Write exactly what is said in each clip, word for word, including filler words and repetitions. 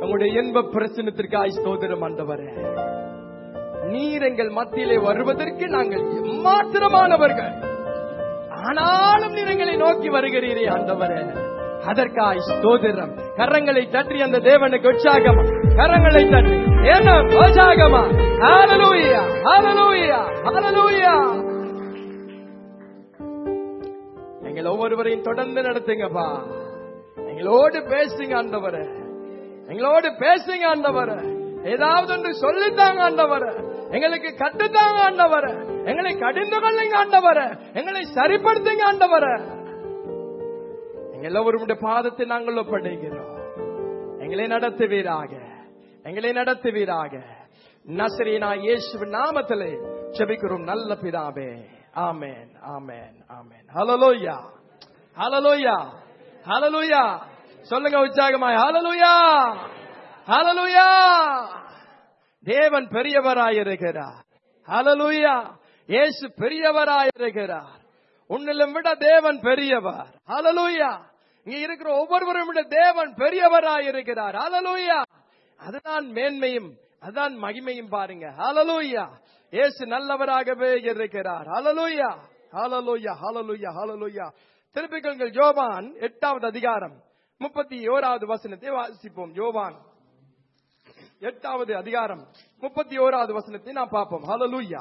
உங்களுடைய இன்ப பிரச்சனத்திற்காய் ஸ்தோத்திரம் ஆண்டவரே. நீர் எங்கள் மத்தியிலே வருவதற்கு நாங்கள் எம்மாத்திரமானவர்கள், ஆனாலும் நீர் எங்களை நோக்கி வருகிறீரே ஆண்டவரே, அதற்காய் ஸ்தோத்திரம். கரங்களை தட்டி அந்த தேவனுக்கு உற்சாகமா, கரங்களை தட்டி என்ன உற்சாகமா. ஹல்லேலூயா, ஹல்லேலூயா, ஹல்லேலூயா. எங்கள் ஒவ்வொருவரையும் தொடர்ந்து நடத்துங்கப்பா. எங்களோடு பேசுங்க ஆண்டவரே, எங்களோடு பேசுங்க ஆண்டவரே. ஏதாவது ஒன்று சொல்லித்தாங்க ஆண்டவரே, எங்களுக்கு கட்டுத்தாங்க ஆண்டவரே, எங்களை கடிந்து கொள்ளுங்க ஆண்டவரே, எங்களை சரிப்படுத்துங்க ஆண்டவரே. எல்லோருடைய பாதத்தை நாங்கள் ஒப்படைக்கிறோம். எங்களை நடத்துவீராக, எங்களை நடத்துவீராக. நசரேனா இயேசுவின் நாமத்திலே ஜெபிக்கிறோம் நல்ல பிதாவே. ஆமென், ஆமென், ஆமென். ஹல்லேலூயா, ஹல்லேலூயா, ஹல்லேலூயா. சொல்லுங்க உற்சாகமாய் ஹல்லேலூயா, ஹல்லேலூயா. தேவன் பெரியவராயிருக்கிறார். ஹல்லேலூயா. இயேசு பெரியவராயிருக்கிறார். உன்னிலும் விட தேவன் பெரியவர். ஹல்லேலூயா. இங்க இருக்கிற ஒவ்வொருவரும் விட தேவன் பெரியவராயிருக்கிறார். ஹல்லேலூயா. அதுதான் மேன்மையும், அதுதான் மகிமையும் பாருங்க. ஹல்லேலூயா. இயேசு நல்லவராகவே இருக்கிறார். ஹல்லேலூயா, ஹல்லேலூயா, ஹல்லேலூயா, ஹல்லேலூயா. திருப்பிக்கொள்ளுங்கள் யோவான் எட்டாவது அதிகாரம் முப்பத்தி ஓராவது வசனத்தை வாசிப்போம். யோவான் எட்டாவது அதிகாரம் முப்பத்தி ஓராவது வசனத்தை நாம் பார்ப்போம். ஹல்லேலூயா.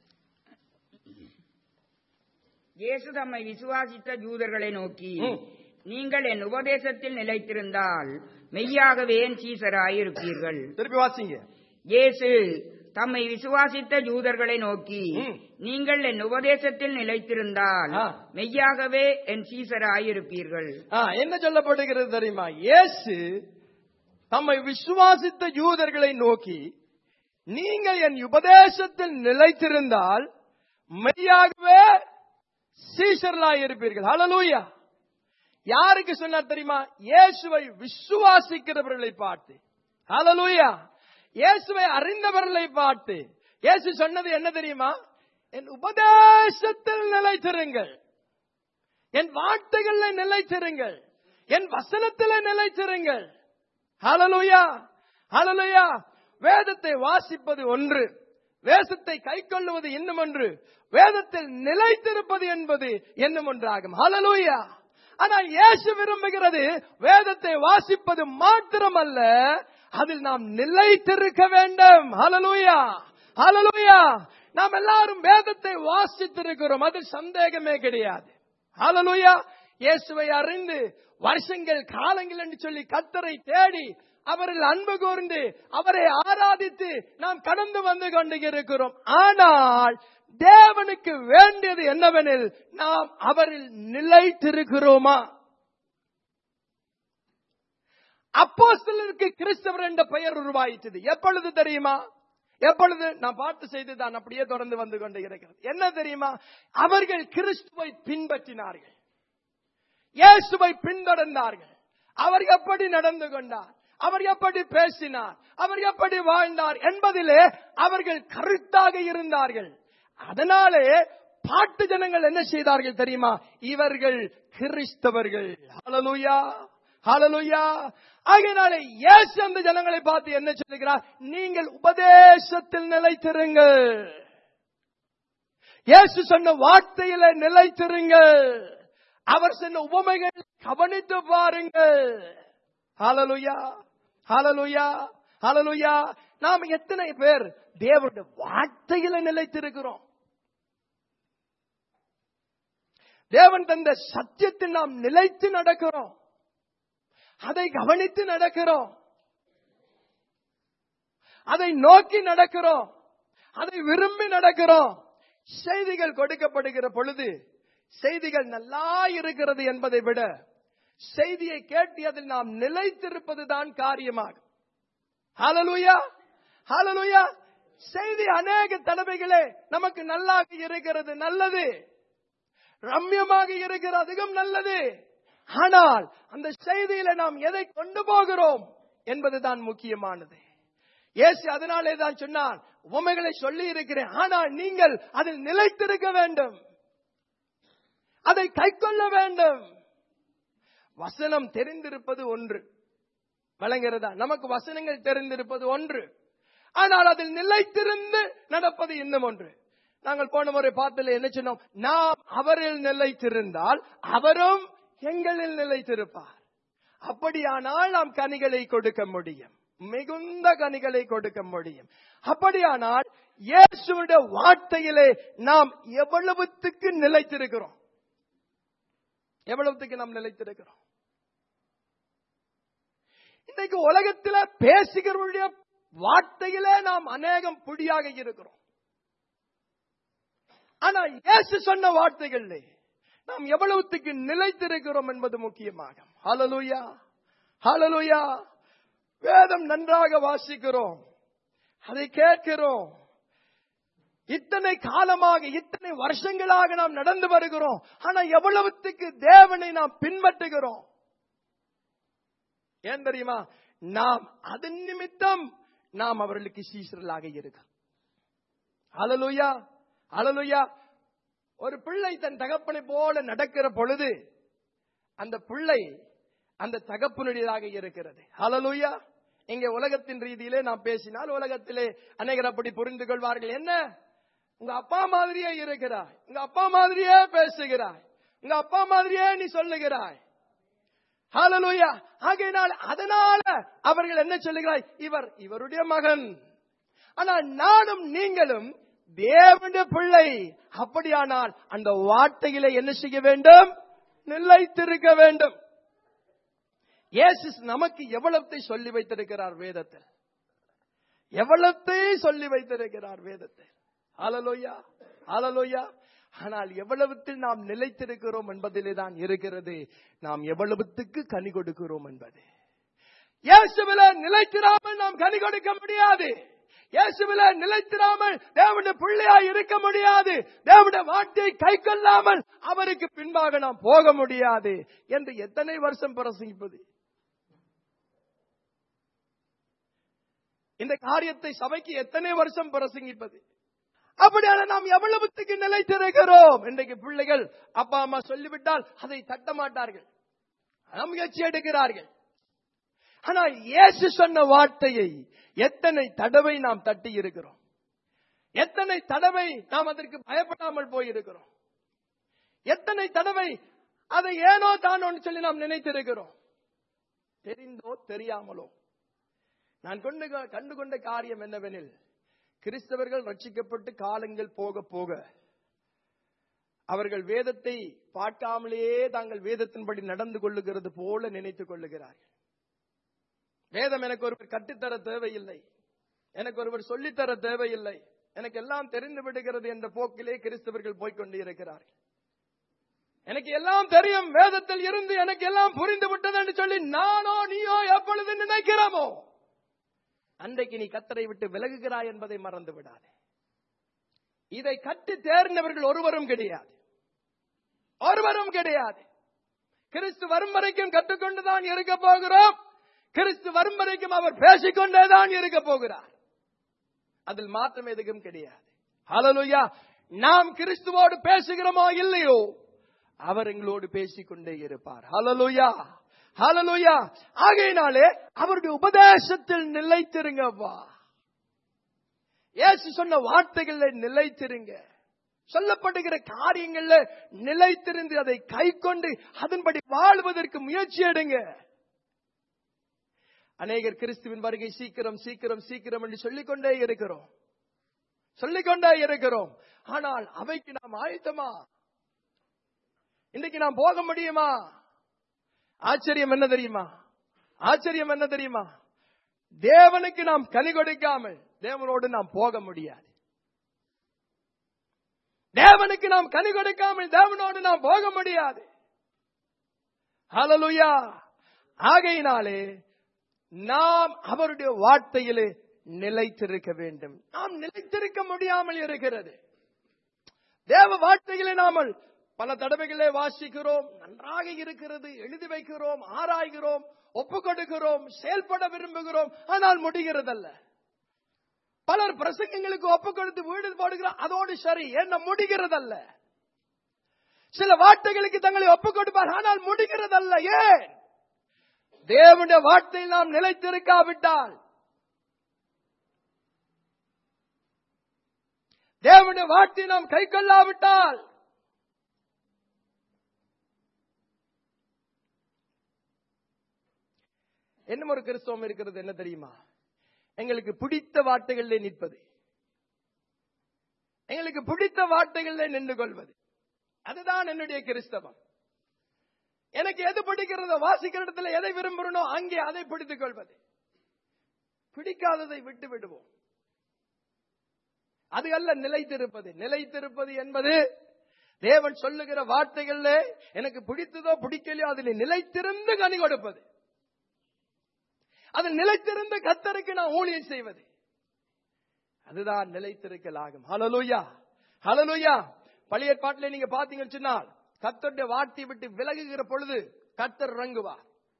இயேசு தம்மை விசுவாசித்த யூதர்களை நோக்கி, நீங்கள் என் உபதேசத்தில் நிலைத்திருந்தால் மெய்யாகவே என் சீசராயிருப்பீர்கள். திருப்பி வாசிங்க. இயேசு தம்மை விசுவாசித்த யூதர்களை நோக்கி, நீங்கள் என் உபதேசத்தில் நிலைத்திருந்தால் மெய்யாகவே என் சீசராயிருப்பீர்கள். என்ன சொல்லப்படுகிறது தெரியுமா? இயேசு தம்மை விசுவாசித்த யூதர்களை நோக்கி, நீங்கள் என் உபதேசத்தில் நிலைத்திருந்தால் மெய்யாகவே சீஷர்களாய் இருப்பீர்கள். ஹல்லேலூயா. யாருக்கு சொன்னார் தெரியுமா? இயேசுவை விசுவாசிக்கிறவர்களை பார்த்து. ஹல்லேலூயா. இயேசுவை அறிந்தவர்களை பார்த்து இயேசு சொன்னது என்ன தெரியுமா? என் உபதேசத்தில் நிலைத்திருங்கள், என் வார்த்தைகளில் நிலைத்திருங்கள், என் வசனத்தில் நிலைத்திருங்கள். ஹல்லேலூயா, ஹல்லேலூயா. வேதத்தை வாசிப்பது ஒன்று, வேதத்தை கை கொள்ளுவது இன்னும் ஒன்று, வேதத்தில் நிலைத்திருப்பது என்பது இன்னும் ஒன்றாகும். ஹல்லேலூயா. ஆனால் இயேசு விரும்புகிறது வேதத்தை வாசிப்பது மாத்திரமல்ல, அதில் நாம் நிலைத்திருக்க வேண்டும். ஹல்லேலூயா, ஹல்லேலூயா. நாம் எல்லாரும் வேதத்தை வாசித்திருக்கிறோம், அதில் சந்தேகமே கிடையாது. ஹல்லேலூயா. இயேசுவை அறிந்து வருஷங்கள் காலங்கள் என்று சொல்லி கர்த்தரை தேடி அவரில் அன்பு கூர்ந்து அவரை ஆராதித்து நாம் கடந்து வந்து கொண்டு இருக்கிறோம். ஆனால் தேவனுக்கு வேண்டியது என்னவெனில், நாம் அவரில் நிலைத்திருக்கிறோமா? அப்போஸ்தலருக்கு கிறிஸ்தவர் என்ற பெயர் உருவாயிற்று. எப்பொழுது தெரியுமா? எப்பொழுது? நான் பார்த்து செய்து தான் அப்படியே தொடர்ந்து வந்து கொண்டு இருக்கிறது. என்ன தெரியுமா? அவர்கள் கிறிஸ்துவை பின்பற்றினார்கள், இயேசுவை பின்தொடர்ந்தார்கள். அவர் எப்படி நடந்து கொண்டார், அவர் எப்படி பேசினார், அவர் எப்படி வாழ்ந்தார் என்பதிலே அவர்கள் கருத்தாக இருந்தார்கள். அதனாலே பாட்டு ஜனங்கள் என்ன செய்தார்கள் தெரியுமா? இவர்கள் கிறிஸ்தவர்கள். ஹல்லேலூயா, ஹல்லேலூயா. ஆகையினாலே இயேசு அந்த ஜனங்களை பார்த்து என்ன சொல்லுகிறார்? நீங்கள் உபதேசத்தில் நிலைத்திருங்கள், இயேசு சொன்ன வார்த்தையில நிலைத்திருங்கள், அவர் சொன்ன உவமைகளை கவனித்து பாருங்கள். ஹல்லேலூயா, ஹல்லேலூயா, ஹல்லேலூயா. நாம் எத்தனை பேர் தேவனுடைய வார்த்தையில நிலைத்திருக்கிறோம்? தேவன் தந்த சத்தியத்தில் நாம் நிலைத்து நடக்கிறோம், அதை கவனித்து நடக்கிறோம், அதை நோக்கி நடக்கிறோம், அதை விரும்பி நடக்கிறோம். செய்திகள் கொடுக்கப்படுகிற பொழுது செய்திகள் நல்லா இருக்கிறது என்பதை விட செய்தியை கேட்டு அதில் நாம் நிலைத்திருப்பதுதான் காரியமாகும். ஹல்லேலூயா, ஹல்லேலூயா. செய்தி அநேக தடவைகளே நமக்கு நல்லா இருக்கிறது, நல்லது, ரம்யமாக இருக்கிறது, அதிகம் நல்லது. ஆனால் அந்த செய்தியில நாம் எதை கொண்டு போகிறோம் என்பதுதான் முக்கியமானது. இயேசு அதனாலே தான் சொன்னார், உவமைகளை சொல்லி இருக்கிறேன், ஆனால் நீங்கள் அதில் நிலைத்திருக்க வேண்டும், அதை கைக்கொள்ள வேண்டும். வசனம் தெரிந்திருப்பது ஒன்று, வழங்குகிறதா? நமக்கு வசனங்கள் தெரிந்திருப்பது ஒன்று, ஆனால் அதில் நிலைத்திருந்து நடப்பது இன்னும் ஒன்று. நாங்கள் போன முறை பார்த்ததில் என்ன சொன்னோம்? நாம் அவரில் நிலைத்திருந்தால் அவரும் எங்களில் நிலைத்திருப்பார். அப்படியானால் நாம் கனிகளை கொடுக்க முடியும், மிகுந்த கனிகளை கொடுக்க முடியும். அப்படியானால் இயேசுவுடைய வார்த்தையிலே நாம் எவ்வளவுத்துக்கு நிலைத்திருக்கிறோம்? எவ்வளவுத்துக்கு நாம் நிலைத்திருக்கிறோம்? இன்னைக்கு உலகத்தில் பேசுகிறவருடைய வார்த்தையிலே நாம் அநேகம் புடியாக இருக்கிறோம். ஆனா இயேசு சொன்ன வார்த்தைகளிலே நாம் எவ்வளவுத்துக்கு நிலைத்திருக்கிறோம் என்பது முக்கியமாக. ஹல்லேலூயா, ஹல்லேலூயா. வேதம் நன்றாக வாசிக்கிறோம், அதை கேட்கிறோம். இத்தனை காலமாக, இத்தனை வருஷங்களாக நாம் நடந்து வருகிறோம். ஆனா எவ்வளவுத்துக்கு தேவனை நாம் பின்பற்றுகிறோம்? ஏன் தெரியுமா? நாம் அதன் நிமித்தம் நாம் அவர்களுக்கு சீஷர்களாக இருக்கிறோம். ஹல்லேலூயா, ஹல்லேலூயா. ஒரு பிள்ளை தன் தகப்பனை போல நடக்கிற பொழுது அந்த பிள்ளை அந்த தகப்பனுடையதாக இருக்கிறது. ஹல்லேலூயா. இங்கே உலகத்தின் ரீதியிலே நாம் பேசினால் உலகத்திலே அநேகர் அப்படி புரிந்து கொள்வார்கள். என்ன, உங்க அப்பா மாதிரியே இருக்கிறாய், உங்க அப்பா மாதிரியே பேசுகிறாய், உங்க அப்பா மாதிரியே நீ சொல்லுகிறாய். ஹல்லேலூயா. ஆகையினால் அதனால அவர்கள் என்ன சொல்லுகிறாய்? இவர் இவருடைய மகன். ஆனா நானும் நீங்களும் தேவனுடைய பிள்ளை. அப்படியானால் அந்த வார்த்தையிலே என்ன செய்ய வேண்டும்? நிலைத்திருக்க வேண்டும். இயேசு நமக்கு எவ்வளத்தை சொல்லி வைத்திருக்கிறார் வேதத்தில், எவ்வளத்தை சொல்லி வைத்திருக்கிறார் வேதத்தில். ஹல்லேலூயா, ஹல்லேலூயா. ஆனால் எவ்வளவுத்தில் நாம் நிலைத்திருக்கிறோம் என்பதிலே தான் இருக்கிறது நாம் எவ்வளவுத்துக்கு கனி கொடுக்கிறோம் என்பது. இயேசுவிலே நிலைத்திராமல் நாம் கனி கொடுக்க முடியாது. இயேசுவிலே நிலைத்திராமல் தேவனுடைய பிள்ளையாய் இருக்க முடியாது. தேவனுடைய வார்த்தையை கை கொள்ளாமல் அவருக்கு பின்பாக நாம் போக முடியாது என்று எத்தனை வருஷம் பிரசங்கிப்பது? இந்த காரியத்தை சபைக்கு எத்தனை வருஷம் பிரசங்கிப்பது? அப்படியான நாம் எவ்வளவுத்துக்கு நிலைத்திருக்கிறோம்? இன்றைக்கு பிள்ளைகள் அப்பா அம்மா சொல்லிவிட்டால் அதை தட்ட மாட்டார்கள், முயற்சி எடுக்கிறார்கள். ஆனால் இயேசு சொன்ன வார்த்தையை எத்தனை தடவை நாம் தட்டி இருக்கிறோம்? எத்தனை தடவை நாம் அதற்கு பயப்படாமல் போயிருக்கிறோம்? எத்தனை தடவை அதை ஏனோ தானோ சொல்லி நாம் நினைத்திருக்கிறோம்? தெரிந்தோ தெரியாமலோ. நான் கொண்டு கண்டுகொண்ட காரியம் என்னவெனில், கிறிஸ்தவர்கள் ரட்சிக்கப்பட்டு காலங்கள் போக போக அவர்கள் வேதத்தை பார்க்காமலேயே தாங்கள் வேதத்தின்படி நடந்து கொள்ளுகிறது போல நினைத்துக் கொள்ளுகிறார்கள். வேதம் எனக்கு ஒருவர் கட்டித்தர தேவையில்லை, எனக்கு ஒருவர் சொல்லித்தர தேவையில்லை, எனக்கு எல்லாம் தெரிந்து விடுகிறது என்ற போக்கிலே கிறிஸ்தவர்கள் போய்கொண்டு இருக்கிறார்கள். எனக்கு எல்லாம் தெரியும், வேதத்தில் இருந்து எனக்கு எல்லாம் புரிந்து விட்டது என்று சொல்லி நானோ நீயோ எப்பொழுது நினைக்கிறோமோ அன்றைக்கு நீ கர்த்தரை விட்டு விலகுகிறாய் என்பதை மறந்து விடாதே. இதை கற்று தேர்ந்தவர்கள் ஒருவரும் கிடையாது, ஒருவரும் கிடையாது. கிறிஸ்து வரும் வரைக்கும் கற்றுக்கொண்டுதான் இருக்க போகிறோம். கிறிஸ்து வரும் வரைக்கும் அவர் பேசிக்கொண்டேதான் இருக்க போகிறார். அதில் மாற்றம் எதுவும் கிடையாது. ஹல்லேலூயா. நாம் கிறிஸ்துவோடு பேசுகிறோமோ இல்லையோ அவர் எங்களோடு பேசிக்கொண்டே இருப்பார். ஹல்லேலூயா, ஹல்லேலூயா. ஆகையினாலே அவருடைய உபதேசத்தில் நிலைத்திருங்கப்பா. இயேசு சொன்ன வார்த்தைகளில் நிலைத்திருங்க. சொல்லப்படுகிற காரியங்கள்ல நிலைத்திருந்து அதை கை கொண்டு அதன்படி வாழ்வதற்கு முயற்சி எடுங்க. அநேகர் கிறிஸ்துவின் வருகை சீக்கிரம் சீக்கிரம் சீக்கிரம் என்று சொல்லிக்கொண்டே இருக்கிறோம், சொல்லிக்கொண்டே இருக்கிறோம். ஆனால் அவைக்கு நாம் ஆயத்தமா? இன்னைக்கு நாம் போக முடியுமா? ஆச்சரியம் என்ன தெரியுமா? ஆச்சரியம் என்ன தெரியுமா? தேவனுக்கு நாம் கனி கொடுக்காமல் தேவனோடு நாம் போக முடியாது. தேவனுக்கு நாம் கனி கொடுக்காமல் தேவனோடு நாம் போக முடியாது. ஹல்லேலூயா. ஆகையினாலே நாம் அவருடைய வார்த்தையிலே நிலைத்திருக்க வேண்டும். நாம் நிலைத்திருக்க முடியாமல் இருக்கிறது. தேவ வார்த்தையிலே நாமல் பல தடவைகளே வாசிக்கிறோம், நன்றாக இருக்கிறது, எழுதி வைக்கிறோம், ஆராய்கிறோம், ஒப்பு கொடுக்கிறோம், செயல்பட விரும்புகிறோம், ஆனால் முடிகிறதல்ல. பலர் பிரசங்கங்களுக்கு ஒப்பு கொடுத்து வீடு போடுகிறார், அதோடு சரி, என்ன முடிகிறதல்ல. சில வார்த்தைகளுக்கு தங்களை ஒப்பு கொடுப்பார், ஆனால் முடிகிறதல்ல. ஏன்? தேவனுடைய வார்த்தையில் நாம் நிலைத்திருக்காவிட்டால், தேவனுடைய வார்த்தையை நாம் கை கொள்ளாவிட்டால், என்ன ஒரு கிறிஸ்தவம் இருக்கிறது என்ன தெரியுமா? எங்களுக்கு பிடித்த வார்த்தைகளிலே நிற்பது, எங்களுக்கு பிடித்த வார்த்தைகளிலே நின்று கொள்வது. அதுதான் என்னுடைய கிறிஸ்தவம். எனக்கு எது பிடிக்கிறதோ, வாசிக்கிற இடத்துல எதை விரும்புகிறனோ அங்கே அதை பிடித்துக் கொள்வது. பிடிக்காததை விட்டு விடுவோம். அது அல்ல நிலைத்திருப்பது. நிலைத்திருப்பது என்பது தேவன் சொல்லுகிற வார்த்தைகள்ல எனக்கு பிடித்ததோ பிடிக்கலையோ அதில் நிலைத்திருந்து கனி கொடுப்பது. அது நிலைத்திருந்த கர்த்தருக்கு நான் ஊழியம் செய்வது. அதுதான் நிலைத்திருக்கல் ஆகும். ஹல்லேலூயா, ஹல்லேலூயா. பழைய ஏற்பாட்டிலே நீங்க பாத்தீங்கன்னு சொன்னால், கர்த்தருடைய வார்த்தையை விட்டு விலகுகிற பொழுது கர்த்தர் இறங்குவார்.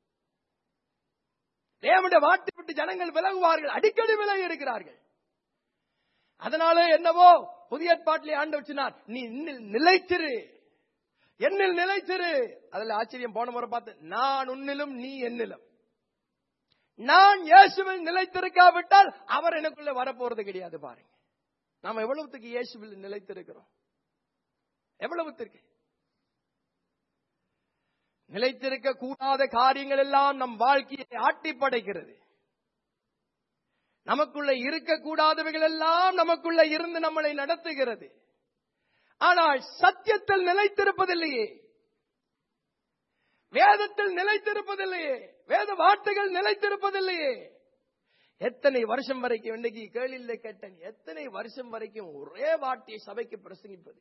தேவனுடைய வார்த்தை விட்டு ஜனங்கள் விலகுவார்கள், அடிக்கடி விலகி இருக்கிறார்கள். அதனால என்னவோ புதிய ஏற்பாட்டிலே ஆண்டவர் சொன்னார், நீ நிலைத்திரு, என்னில் நிலைத்திரு. அதுல ஆச்சரியம், போன முறை பார்த்து, நான் உன்னிலும் நீ என்னிலும். நான் இயேசுவில் நிலைத்திருக்காவிட்டால் அவர் எனக்குள்ள வரப்போறது கிடையாது. பாருங்க, நாம எவ்வளவுக்கு இயேசுவில் நிலைத்திருக்கிறோம், எவ்வளவுக்கு. நிலைத்திருக்க கூடாத காரியங்கள் எல்லாம் நம் வாழ்க்கையை ஆட்டி படைக்கிறது. நமக்குள்ள இருக்கக்கூடாதவைகள் எல்லாம் நமக்குள்ள இருந்து நம்மளை நடத்துகிறது. ஆனால் சத்தியத்தில் நிலைத்திருப்பதில்லையே, வேதத்தில் நிலைத்திருப்பதில்லையே, வேத வார்த்தைகள் நிலைத்திருப்பதில்லையே. எத்தனை வருஷம் வரைக்கும், இன்னைக்கு கேள்வியில கேட்டேன், எத்தனை வருஷம் வரைக்கும் ஒரே வார்த்தையை சபைக்கு பிரசங்கிப்பது?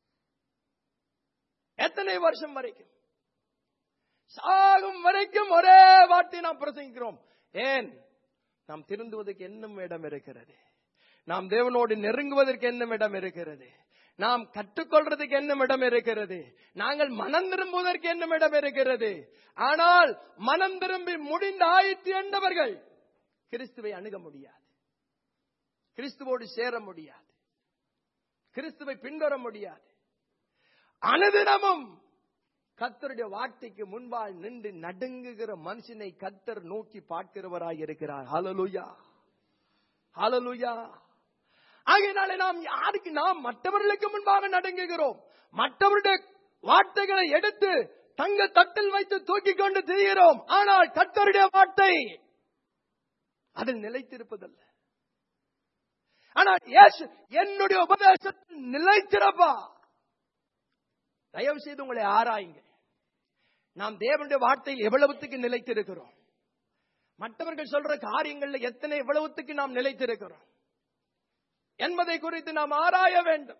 எத்தனை வருஷம் வரைக்கும்? சாகும் வரைக்கும் ஒரே வார்த்தையை நாம் பிரசங்கிக்கிறோம். ஏன்? நாம் திருந்துவதற்கு என்னும் இடம் இருக்கிறது, நாம் தேவனோடு நெருங்குவதற்கு என்னும் இடம் இருக்கிறது, நாம் கற்றுக்கொள்றதுக்கு என்னும் இடம் இருக்கிறது, நாங்கள் மனம் திரும்புவதற்கு என்னும் இடம் இருக்கிறது. ஆனால் மனம் திரும்பி முடிந்த ஆயிற்று என்றவர்கள் கிறிஸ்துவை அணுக முடியாது, கிறிஸ்துவோடு சேர முடியாது, கிறிஸ்துவை பின்தொடர முடியாது. அனுதினமும் கர்த்தருடைய வார்த்தைக்கு முன்பால் நின்று நடுங்குகிற மனுஷனை கர்த்தர் நோக்கி பார்க்கிறவராய் இருக்கிறார். ஹல்லேலூயா, ஹல்லேலூயா. ஆகையினாலே நாம் யாருக்கு, நாம் மற்றவர்களுக்கு முன்பாக நடுங்குகிறோம், மற்றவருடைய வார்த்தைகளை எடுத்து தங்க தட்டில் வைத்து தூக்கி கொண்டு திரிகிறோம். ஆனால் கர்த்தருடைய வார்த்தை அதில் நிலைத்திருப்பதல்ல. ஆனால் இயேசு, என்னுடைய உபதேசத்தில் நிலைத்திருப்பா. தயவு செய்து உங்களை ஆராயுங்க. நாம் தேவனுடைய வார்த்தையில் எவ்வளவுத்துக்கு நிலைத்திருக்கிறோம், மற்றவர்கள் சொல்ற காரியங்கள்ல எத்தனை எவ்வளவுத்துக்கு நாம் நிலைத்திருக்கிறோம் என்பதை குறித்து நாம் ஆராய வேண்டும்.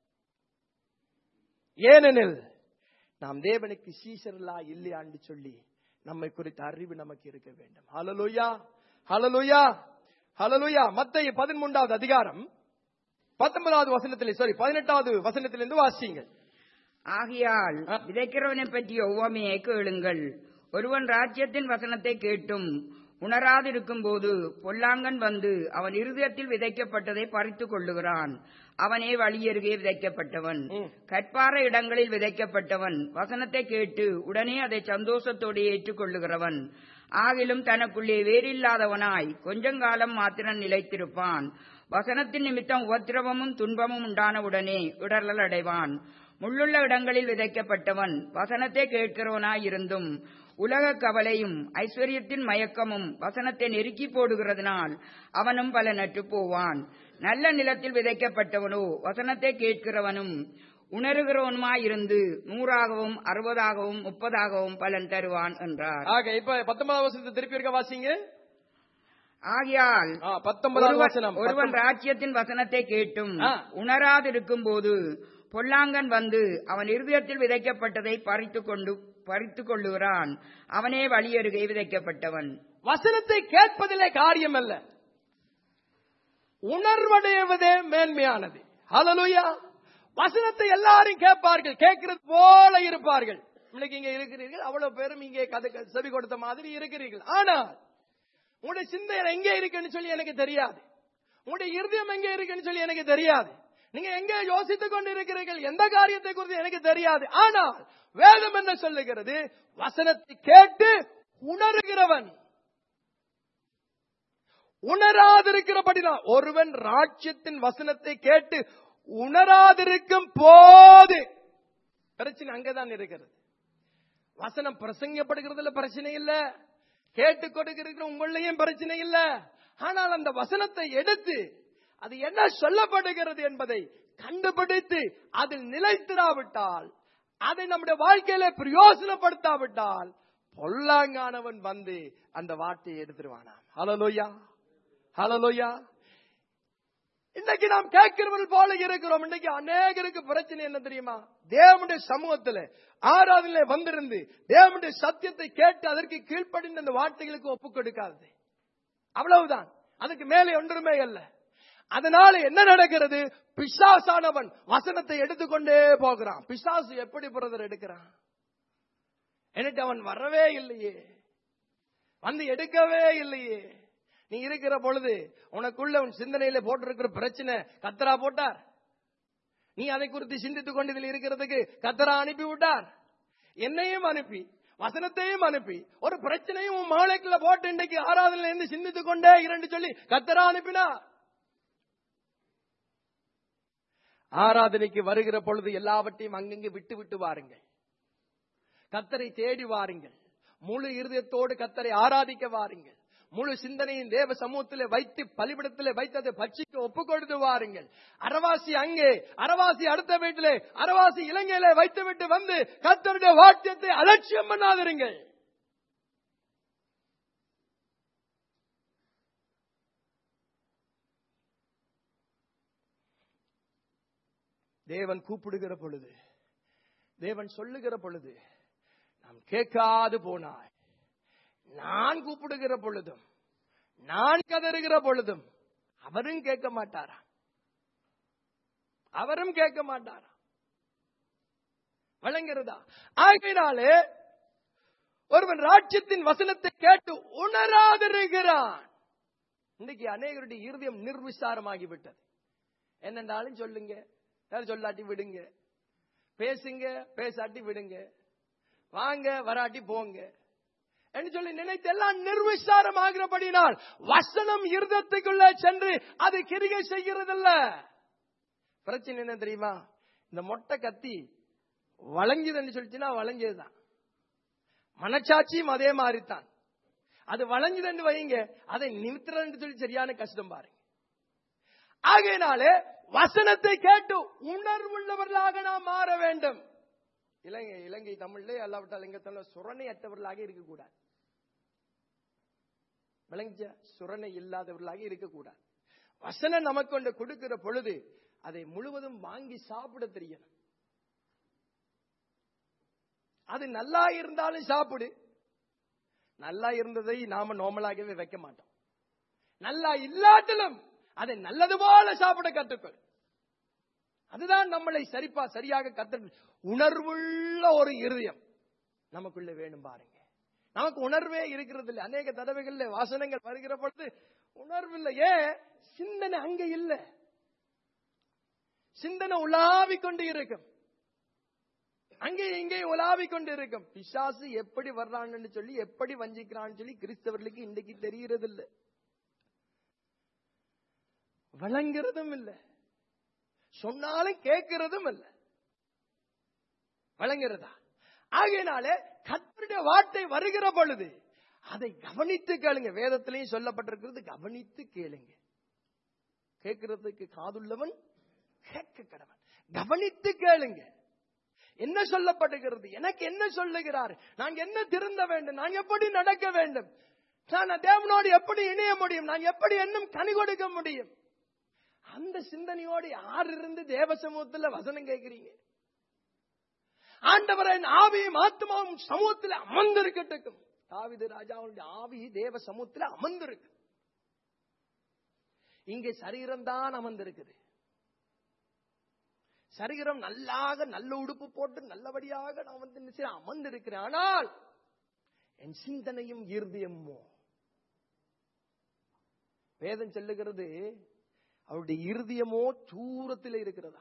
ஏனெனில் நாம் தேவனுக்கு சீசர்களா இல்லையான்னு சொல்லி நம்மை குறித்த அறிவு நமக்கு இருக்க வேண்டும். ஹல்லேலூயா, ஹல்லேலூயா, ஹல்லேலூயா. மத்தேயு பதிமூன்றாவது அதிகாரம் பத்தொன்பதாவது வசனத்திலே, சாரி பதினெட்டாவது வசனத்திலிருந்து வாசிங்க. ஆகையால் விதைக்கிறவனை பற்றிய உவமையை கேளுங்கள். ஒருவன் ராஜ்யத்தின் வசனத்தை கேட்டும் உணராதிருக்கும் போது பொல்லாங்கன் வந்து அவன் இருதயத்தில் விதைக்கப்பட்டதை பறித்துக் கொள்ளுகிறான். அவனே வழியருகே விதைக்கப்பட்டவன். கற்பார இடங்களில் விதைக்கப்பட்டவன் வசனத்தை கேட்டு உடனே அதை சந்தோஷத்தோடு ஏற்றுக் கொள்ளுகிறவன். ஆகிலும் தனக்குள்ளே வேறில்லாதவனாய் கொஞ்சங்காலம் மாத்திரம் நிலைத்திருப்பான். வசனத்தின் நிமித்தம் உபத்திரவமும் துன்பமும் உண்டானவுடனே இடரல் அடைவான். முள்ளுள்ள இடங்களில் விதைக்கப்பட்டவன் வசனத்தை கேட்கிறவனாயிருந்தும் உலக கவலையும் ஐஸ்வர்யத்தின் மயக்கமும் வசனத்தை நெருக்கி போடுகிறதுனால் அவனும் பல நட்டு போவான். நல்ல நிலத்தில் விதைக்கப்பட்டவனோ வசனத்தை கேட்கிறவனும் உணர்கிறவனுமாயிருந்து நூறாகவும் அறுபதாகவும் முப்பதாகவும் பலன் தருவான் என்றார். ஆக இப்ப பத்தொன்பதாம் வசனத்தை திருப்பி இருக்க வாசிங்க. ஆகையால் ஒருவன் ராஜ்யத்தின் வசனத்தை கேட்டும் உணராதிருக்கும் போது பொல்லாங்கன் வந்து அவன் இருதயத்தில் விதைக்கப்பட்டதை பறித்துக் கொண்டு பறித்துக் கொள்ளுகிறான். அவனே வழியருகே விதைக்கப்பட்டவன். வசனத்தை கேட்பதிலே காரியம் அல்ல, உணர்வடைவதே மேன்மையானது. ஹல்லேலூயா. வசனத்தை எல்லாரும் கேட்பார்கள், கேட்கிறது போல இருப்பார்கள். இன்னைக்கு இங்க இருக்கிறீர்கள், அவ்வளவு பேரும் இங்கே கதை செவி கொடுத்த மாதிரி இருக்கிறீர்கள். ஆனால் உங்களுடைய சிந்தனை எங்கே இருக்குன்னு சொல்லி எனக்கு தெரியாது, உங்களுடைய இருதயம் எங்கே இருக்குன்னு சொல்லி எனக்கு தெரியாது, நீங்க எங்க யோசித்துக் கொண்டு இருக்கிறீர்கள் எந்த காரியத்தை குறித்து எனக்கு தெரியாது. ஆனால் வேதம் என்ன சொல்லுகிறது? வசனத்தை கேட்டு உணர்கிறவன். உணராதிருக்கிறபடினால் ஒருவன் ராஜ்யத்தின் வசனத்தை கேட்டு உணராதிருக்கும் போது பிரச்சனை அங்கதான் இருக்கிறது. வசனம் பிரசங்கப்படுகிறதுல பிரச்சனை இல்ல, கேட்டு கொடுக்கிற உங்களையும் பிரச்சனை இல்ல. ஆனால் அந்த வசனத்தை எடுத்து அது என்ன சொல்லப்படுகிறது என்பதை கண்டுபிடித்து அதில் நிலைத்திராவிட்டால், அதை நம்முடைய வாழ்க்கையில பிரயோசனப்படுத்தாவிட்டால், பொல்லாங்கானவன் வந்து அந்த வார்த்தையை எடுத்துருவானாம். ஹல்லேலூயா, ஹல்லேலூயா. இன்னைக்கு நாம் கேட்கிறவர்கள் போல இருக்கிறோம். இன்னைக்கு அநேகருக்கு பிரச்சனை என்ன தெரியுமா? தேவனுடைய சமூகத்தில் ஆராதனை வந்திருந்து தேவனுடைய சத்தியத்தை கேட்டு அதற்கு கீழ்ப்படிந்த அந்த வார்த்தைகளுக்கு ஒப்பு கொடுக்காது. அவ்வளவுதான், அதுக்கு மேலே ஒன்றுமே அல்ல. அதனால என்ன நடக்கிறது? பிசாசானவன் வசனத்தை எடுத்துக்கொண்டே போகிறான். பிசாசு எப்படி பிரதர் எடுக்கிறான்? எனக்கு அவன் வரவே இல்லையே, வந்து எடுக்கவே இல்லையே. நீ இருக்கிற பொழுது உனக்குள்ள உன் சிந்தனையில போட்டிருக்கிற பிரச்சனை கத்தரா போட்டார். நீ அதை குறித்து சிந்தித்துக் கொண்டதில் இருக்கிறதுக்கு கத்தரா அனுப்பி விட்டார். என்னையும் அனுப்பி வசனத்தையும் அனுப்பி ஒரு பிரச்சனையும் உன் மாலைக்குள்ள போட்டு இன்றைக்கு ஆராதனையில இருந்து சிந்தித்துக் கொண்டே இரண்டு சொல்லி கத்தரா அனுப்பினார். ஆராதனைக்கு வருகிற பொழுது எல்லாவற்றையும் அங்கங்கே விட்டு விட்டு வாருங்கள். கத்தரை தேடி வாருங்கள். முழு இருதயத்தோடு கத்தரை ஆராதிக்க வாருங்கள். முழு சிந்தனையின் தேவ சமூகத்திலே வைத்து பலிபிடத்திலே வைத்து அதை பட்சிக்க ஒப்பு கொடுத்து வாருங்கள். அரவாசி அங்கே, அரவாசி அடுத்த வீட்டிலே, அரவாசி இலங்கையிலே வைத்து விட்டு வந்து கர்த்தருடைய வாக்கியத்தை அலட்சியம் பண்ணாதிருங்கள். தேவன் கூப்பிடுகிற பொழுது, தேவன் சொல்லுகிற பொழுது நாம் கேட்காது போனாய், நான் கூப்பிடுகிற பொழுதும் நான் கதறுகிற பொழுதும் அவரும் கேட்க மாட்டாரா? அவரும் கேட்க மாட்டாரா? வழங்குகிறதா? ஆகையினாலே ஒருவன் ராஜ்யத்தின் வசனத்தை கேட்டு உணராதிருக்கிறான். இன்னைக்கு அநேகருடைய இருதயம் நிர்விசாரமாகிவிட்டது. என்னென்றாலும் சொல்லுங்க, சொல்லாட்டி விடுங்க, பேசுங்க பேசாட்டி விடுங்க, வாங்க வராட்டி போங்க என்று சொல்லி நினைத்து எல்லாம் நிர்விசாரமாகிறபடினால் வசனம் இருதயத்துக்குள்ள சென்று அது கிரியை செய்கிறதில்ல. பிரச்சனை என்ன தெரியுமா? இந்த மொட்டை கத்தி வளைஞ்சதுன்னு சொல்லிச்சுன்னா வளைஞ்சதுதான். மனச்சாட்சியும் அதே மாதிரிதான். அது வளைஞ்சதுன்னு வைங்க, அதை நிமித்திரன்னு சொல்லி சரியான கஷ்டம் பாருங்க. ஆகையினாலே வசனத்தை கேட்டு உணர்வுள்ளவர்களாக நாம் மாற வேண்டும். இலங்கை இலங்கை தமிழ்ல அல்லாவிட்டால் இங்க சுரணை அற்றவர்களாக இருக்கக்கூடாது. விளங்கிச்ச? சுரணை இல்லாதவர்களாக இருக்கக்கூடாது. வசனம் நமக்கு கொண்டு கொடுக்கிற பொழுது அதை முழுவதும் வாங்கி சாப்பிட தெரியணும். அது நல்லா இருந்தாலும் சாப்பிடு. நல்லா இருந்ததை நாம நார்மலாகவே வைக்க மாட்டோம். நல்லா இல்லாட்டிலும் அதை நல்லது போல சாப்பிட கற்றுக்கொள். அதுதான் நம்மளை சரிப்பா சரியாக கற்று உணர்வுள்ள ஒரு இருதயம் நமக்குள்ள வேணும். பாருங்க, நமக்கு உணர்வே இருக்கிறது இல்லை. அநேக தடவைகள்ல வாசனங்கள் வருகிற பொழுது உணர்வு இல்லை. ஏன்? சிந்தனை அங்க இல்ல. சிந்தனை உலாவிக் கொண்டு இருக்கும், அங்கே இங்கே உலாவிக் கொண்டு இருக்கும். பிசாசு எப்படி வர்றான்னு சொல்லி, எப்படி வஞ்சிக்கிறான்னு சொல்லி கிறிஸ்தவர்களுக்கு இன்றைக்கு தெரிகிறது இல்லை, வழங்குறதும் இல்லை, சொன்னாலும் கேட்கிறதும் இல்லை. வழங்குறதா? ஆகையினாலே கர்த்தருடைய வார்த்தை வருகிற பொழுது அதை கவனித்து கேளுங்க. வேதத்திலையும் சொல்லப்பட்டிருக்கிறது, கவனித்து கேளுங்க. கேட்கிறதுக்கு காதுள்ளவன் கேட்க கடவன். கவனித்து கேளுங்க. என்ன சொல்லப்படுகிறது, எனக்கு என்ன சொல்லுகிறார், நான் என்ன திருந்த வேண்டும், நான் எப்படி நடக்க வேண்டும், நான் தேவனோடு எப்படி இணைய முடியும், நான் எப்படி இன்னும் கனி கொடுக்க முடியும். அந்த சிந்தனையோடு யார் இருந்து தேவ சமூகத்தில் வசனம் கேட்கிறீங்க? ஆண்டவரின் ஆவியும் ஆத்மாவும் சமூகத்தில் அமர்ந்திருக்கட்டும். தாவீது ராஜாவுடைய ஆவி தேவ சமூகத்தில் அமர்ந்திருக்கு. இங்கே சரீரம் தான் அமர்ந்திருக்குது. சரீரம் நல்லாக நல்ல உடுப்பு போட்டு நல்லபடியாக நான் வந்து அமர்ந்திருக்கிறேன். ஆனால் என் சிந்தனையும் இருதயமோ, வேதம் சொல்லுகிறது, அவருடைய இருதயமோ தூரத்தில் இருக்கிறதா.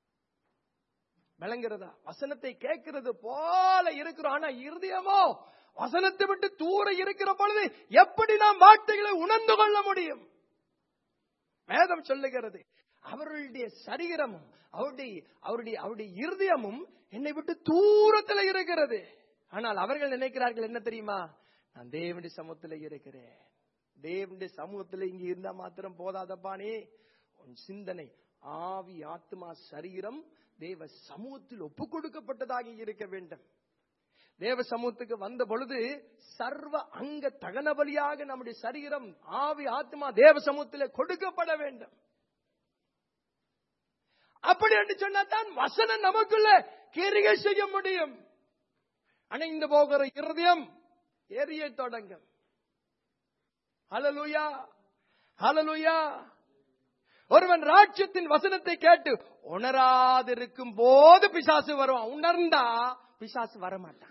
விளங்குறதா? வசனத்தை கேட்கிறது போல இருக்கிறோம், ஆனா இருதயமோ வசனத்தை விட்டு தூர இருக்கிற பொழுது எப்படி நாம் வார்த்தைகளை உணர்ந்து கொள்ள முடியும்? வேதம் சொல்லுகிறது, அவர்களுடைய சரீரமும் அவருடைய அவருடைய அவருடைய இருதயமும் என்னை விட்டு தூரத்தில் இருக்கிறது. ஆனால் அவர்கள் நினைக்கிறார்கள் என்ன தெரியுமா? நான் தேவனுடைய சமூகத்தில் இருக்கிறேன். தேவனுடைய சமூகத்தில் இங்க இருந்தா மாத்திரம் போதாதப்பானே, உன் சிந்தனை, ஆவி, ஆத்மா, சரீரம் தேவ சமூகத்தில் ஒப்பு கொடுக்கப்பட்டதாக இருக்க வேண்டும். தேவ சமூகத்துக்கு வந்த பொழுது சர்வ அங்க தகன பலியாக நம்முடைய சரீரம், ஆவி, ஆத்மா தேவ சமூகத்தில் கொடுக்கப்பட வேண்டும். அப்படி என்று சொன்னாதான் வசனம் நமக்குள்ள கிரியை செய்ய முடியும். அணைந்து போகிற இருதயம் எரிய தொடங்கும். ஹல்லேலூயா, ஹல்லேலூயா. ஒருவன் ராஜ்யத்தின் வசனத்தை கேட்டு உணராதிருக்கும் போது பிசாசு வருவான். உணர்ந்தா பிசாசு வரமாட்டான்.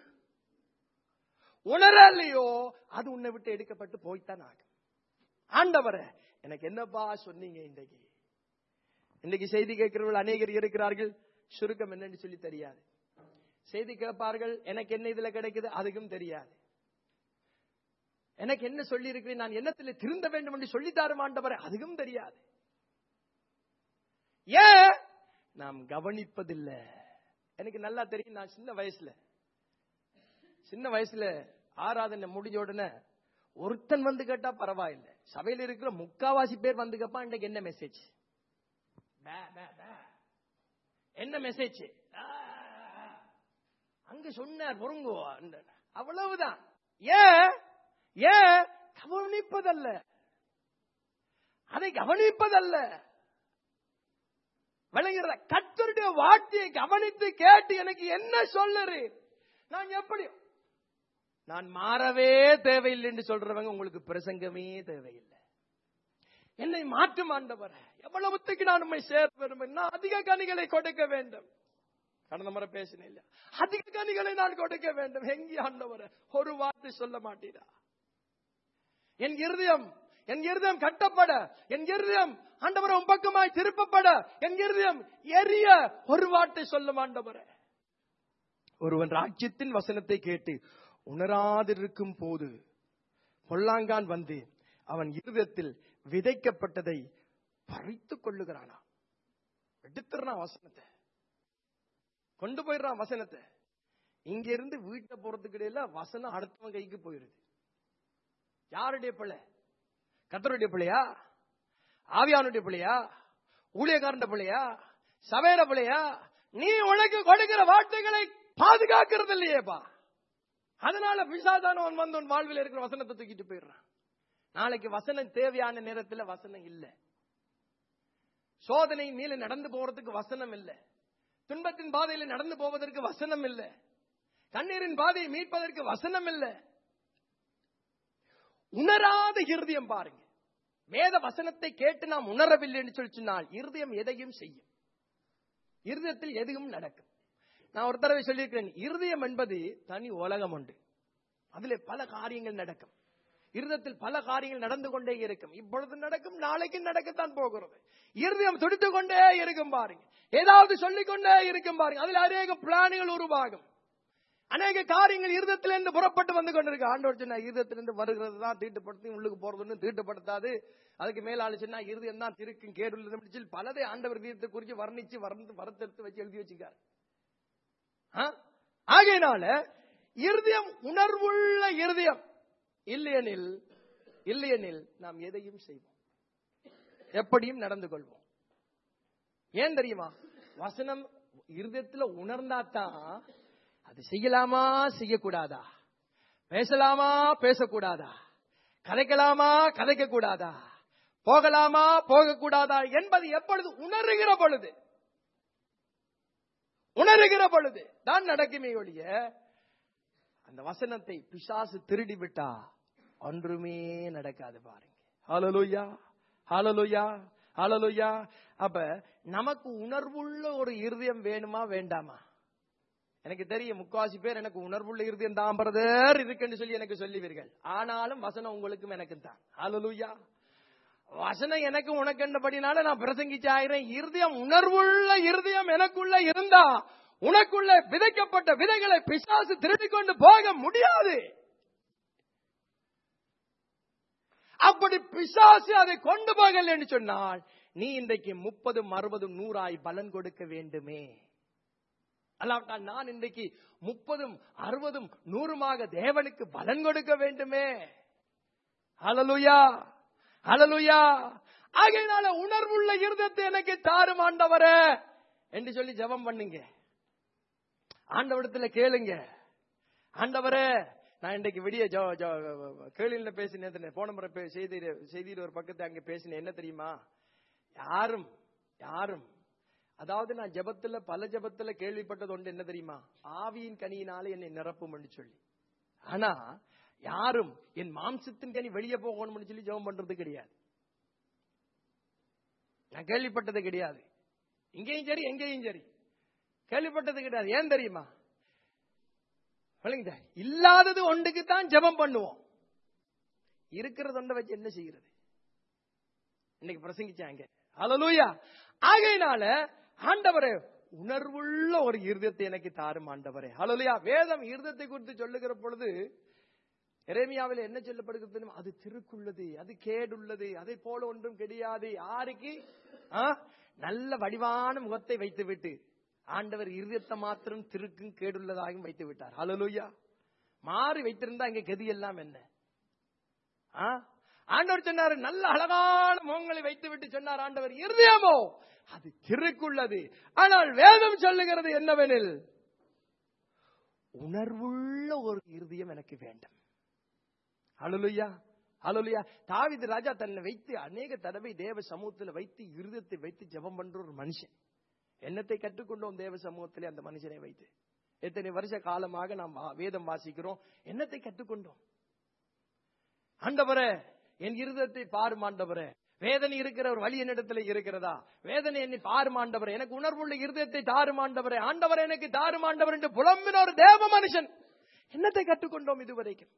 உணரலையோ அது உன்னை விட்டு எடுக்கப்பட்டு போய்த்தான் ஆகும். ஆண்டவரே எனக்கு என்னப்பா சொன்னீங்க? இன்றைக்கு இன்றைக்கு செய்தி கேட்கிறவர்கள் அநேகர் இருக்கிறார்கள். சுருக்கம் என்னன்னு சொல்லி தெரியாது. செய்தி கேட்பார்கள், எனக்கு என்ன இதுல கிடைக்குது அதுக்கும் தெரியாது. எனக்கு என்ன சொல்லி இருக்கிறேன், நான் என்னத்தில் திருந்த வேண்டும் என்று சொல்லித்தாரும் ஆண்டவரே அதுக்கும் தெரியாது. ஏன் நாம் கவனிப்பதில்லை? எனக்கு நல்லா தெரியும். நான் சின்ன வயசுல சின்ன வயசுல ஆராதனை முடிஞ்ச உடனே ஒருத்தன் வந்து கேட்டா பரவாயில்லை, சபையில் இருக்கிற முக்காவாசி பேர் வந்து கேட்பா இன்றைக்கு என்ன மெசேஜ், என்ன மெசேஜ் அங்க சொன்னார் பொருங்கோ, அவ்வளவுதான். ஏன் ஏன் கவனிப்பதல்ல, அதை கவனிப்பதல்ல. விளங்குற கர்த்தருடைய வார்த்தையை கவனித்து கேட்டு எனக்கு என்ன சொல்லுரு, நான் எப்படி நான் மாறவே தேவையில்லை என்று சொல்றவங்க உங்களுக்கு பிரசங்கமே தேவையில்லை. என்னை மாற்றும் ஆண்டவர், எவ்வளவுத்துக்கு நான் உண்மை சேர்ப்பேன், நான் அதிக கனிகளை கொடுக்க வேண்டும். கடந்த முறை பேசினேன் இல்ல, அதிக கனிகளை நான் கொடுக்க வேண்டும். எங்கே ஆண்டவர் ஒரு வார்த்தை சொல்ல மாட்டீரா? என் இருதயம் என் இருதயம் கட்டப்பட, என் இருதயம் ஆண்டவரை உன் பக்கமாய் திருப்பப்பட, என் இருதயம் எரிய ஒரு வார்த்தை சொல்லும் ஆண்டவரே. ஒருவன் ராஜ்யத்தின் வசனத்தை கேட்டு உணராதிருக்கும் போது பொல்லாங்கான் வந்து அவன் இருதயத்தில் விதைக்கப்பட்டதை பறித்துக் கொள்ளுகிறானா. எடுத்துறான் வசனத்தை, கொண்டு போயிடுறான் வசனத்தை. இங்க இருந்து வீட்டை போறதுக்கு இடையில வசனம் அடுத்தவன் கைக்கு போயிருது. யாருடைய பிள்ளை? கர்த்தருடைய பிள்ளையா? ஆவியானுடைய பிள்ளையா? ஊழியக்காரன் பிள்ளையா? சபையில பிள்ளையா? நீ உனக்கு கொடுக்கிற வார்த்தைகளை பாதுகாக்கிறது இல்லையேப்பா. அதனால பிசாசானவன் வந்து உன் வாழ்வில் இருக்கிற வசனத்தை தூக்கிட்டு போயிடுறான். நாளைக்கு வசனம் தேவையான நேரத்தில் வசனம் இல்ல, சோதனை மேல நடந்து போறதுக்கு வசனம் இல்ல, துன்பத்தின் பாதையில நடந்து போவதற்கு வசனம் இல்ல, கண்ணீரின் பாதையை மீட்பதற்கு வசனம் இல்ல. உணராத இருதயம் பாருங்க. வேத வசனத்தை கேட்டு நாம் உணரவில்லை என்று சொல்லி சொன்னால் இருதயம் எதையும் செய்யும், இருதயத்தில் எதுவும் நடக்கும். நான் ஒரு தடவை சொல்லியிருக்கிறேன், இருதயம் என்பது தனி உலகம் உண்டு. அதுல பல காரியங்கள் நடக்கும். இருதயத்தில் பல காரியங்கள் நடந்து கொண்டே இருக்கும். இப்பொழுது நடக்கும், நாளைக்கு நடக்கத்தான் போகிறது. இருதயம் துடித்து கொண்டே இருக்கும் பாருங்க, ஏதாவது சொல்லிக்கொண்டே இருக்கும் பாருங்க. அதுல அநேக பிளான்கள் உருவாகும், அநேக காரியங்கள் இருதயத்திலிருந்து புறப்பட்டு வந்து கொண்டிருக்கு. ஆண்டவர் சொன்னா இருதயத்திலிருந்து வருகிறது தான் தீட்டுப்படுத்தி உள்ளுக்கு போறது தீட்டுப்படுத்தாது, அதுக்கு மேல ஆளுச்சுன்னா இருதயம் தான் திருக்கும் கேடு பலதை ஆண்டவர் இதயத்தை குறித்து வர்ணிச்சு வரத்தெடுத்து வச்சு எழுதி வச்சுக்காரு. ஆகையினால இருதயம் உணர்வுள்ள இருதயம் இல்லையெனில் இல்லையெனில் நாம் எதையும் செய்வோம், எப்படியும் நடந்து கொள்வோம். ஏன் தெரியுமா? வசனம் இருதயத்துல உணர்ந்தாதான் அது செய்யலாமா செய்யக்கூடாதா, பேசலாமா பேசக்கூடாதா, கதைக்கலாமா கதைக்க கூடாதா, போகலாமா போகக்கூடாதா என்பது எப்பொழுது உணர்கிற பொழுது உணர்கிற பொழுது தான் நடக்குமே ஒழிய அந்த வசனத்தை பிசாசு திருடி விட்டா ஒன்றுமே நடக்காது பாருங்க. ஹல்லேலூயா, ஹல்லேலூயா, ஹல்லேலூயா. அப்ப நமக்கு உணர்வுள்ள ஒரு இருதயம் வேணுமா வேண்டாமா? எனக்கு தெரியும் முக்காவாசி பேர் எனக்கு உணர்வுள்ள இருதயம் தான் பிரதர் இருக்குன்னு சொல்லி எனக்கு சொல்லுவீர்கள். ஆனாலும் வசனம் உங்களுக்கும் எனக்கும் தான். ஹல்லேலூயா. வசனம் எனக்கு உனக்கு என்றபடினால நான் பிரசங்கிச்சாயிரம். இருதயம் உணர்வுள்ள இருதயம் எனக்குள்ள இருந்தா உனக்குள்ள விதைக்கப்பட்ட விதைகளை பிசாசு திருடி கொண்டு போக முடியாது. அப்படி பிசாசு அதை கொண்டு போகல என்று சொன்னால் நீ இன்றைக்கு முப்பதும் அறுபதும் நூறாய் பலன் கொடுக்க வேண்டுமே. அல்லாவிட்டால் நான் இன்றைக்கு முப்பதும் அறுபதும் நூறுமாக தேவனுக்கு பலன் கொடுக்க வேண்டுமே. ஹல்லேலூயா, ஹல்லேலூயா. ஆகையினால உணர்வுள்ள இருதயத்தை எனக்கு தாரும் ஆண்டவரே என்று சொல்லி ஜெபம் பண்ணுங்க. ஆண்டவரிடத்துல கேளுங்க. ஆண்டவரே, நான் இன்றைக்கு விடிய கேள்வியில பேசினேன், போன முறை செய்தி செய்தியில் ஒரு பக்கத்தை அங்க பேசினேன். என்ன தெரியுமா? யாரும் யாரும் அதாவது நான் ஜெபத்துல பல ஜெபத்துல கேள்விப்பட்டது ஒன்று என்ன தெரியுமா? ஆவியின் கனியினால என்னை நிரப்பும் என்று சொல்லி. ஆனா யாரும் என் மாம்சத்தின் கனி வெளியே போகணும்னு சொல்லி ஜெபம் பண்றது கிடையாது. நான் கேள்விப்பட்டது கிடையாது. இங்கேயும் சரி எங்கேயும் சரி கேள்விப்பட்டது கிடையாது. ஏன் தெரியுமா? இல்லாதது ஒன்றுக்கு தான் ஜெபம் பண்ணுவோம். இருக்கிறது ஒன்றை வச்சு என்ன செய்கிறது? இன்னைக்கு பிரசங்கிச்சாங்க. ஹல்லேலூயா. ஆகையினால ஆண்டவரே, உணர்வுள்ள ஒரு இருதயத்தை எனக்கு தாரும் ஆண்டவரே. ஹல்லேலூயா. வேதம் இருதயத்தை குறித்து சொல்லுகிற பொழுது எரேமியாவில் என்ன சொல்லப்படுகிறது? அது திருக்குள்ளது, அது கேடுள்ளது, அதை போல ஒன்றும் கிடையாது. யாருக்கு? நல்ல வடிவான முகத்தை வைத்து விட்டு ஆண்டவர் இருதயத்தை மாத்திரம் திருக்கும் கேடுள்ளதாகவும் வைத்து விட்டார். ஹல்லேலூயா. மாறி வைத்திருந்தா இங்க கதி எல்லாம் என்ன? ஆண்டவர் சொன்னார், நல்ல அழகான முகங்களை வைத்து விட்டு சொன்னார் ஆண்டவர், இருதயமோ அது திருக்குள்ளது. ஆனால் வேதம் சொல்லுகிறது என்னவெனில், உணர்வுள்ள ஒரு இருதயம் எனக்கு வேண்டும். ஹல்லேலூயா, ஹல்லேலூயா. தாவீது ராஜா தன்னை வைத்து அநேக தடவை தேவ சமூகத்தில் வைத்து இருதயத்தை வைத்து ஜெபம் பண்ற ஒரு மனுஷன். என்னத்தை கற்றுக்கொண்டோம் தேவ சமூகத்திலே அந்த மனுஷனை வைத்து? எத்தனை வருஷ காலமாக நாம் வேதம் வாசிக்கிறோம். என்னத்தை கற்றுக்கொண்டோம்? ஆண்டவரே, என் இருதயத்தை பாரும் ஆண்டவரே. வேதனை இருக்கிற ஒரு வழி என்னிடத்தில் இருக்கிறதா? வேதனை என்னை பாரும் ஆண்டவரே. எனக்கு உணர்வுள்ள இருதயத்தை தாரும் ஆண்டவரே. ஆண்டவரே எனக்கு தாரும் ஆண்டவர் என்று புலம்பின ஒரு தேவ மனுஷன். என்னத்தை கற்றுக்கொண்டோம் இதுவரைக்கும்?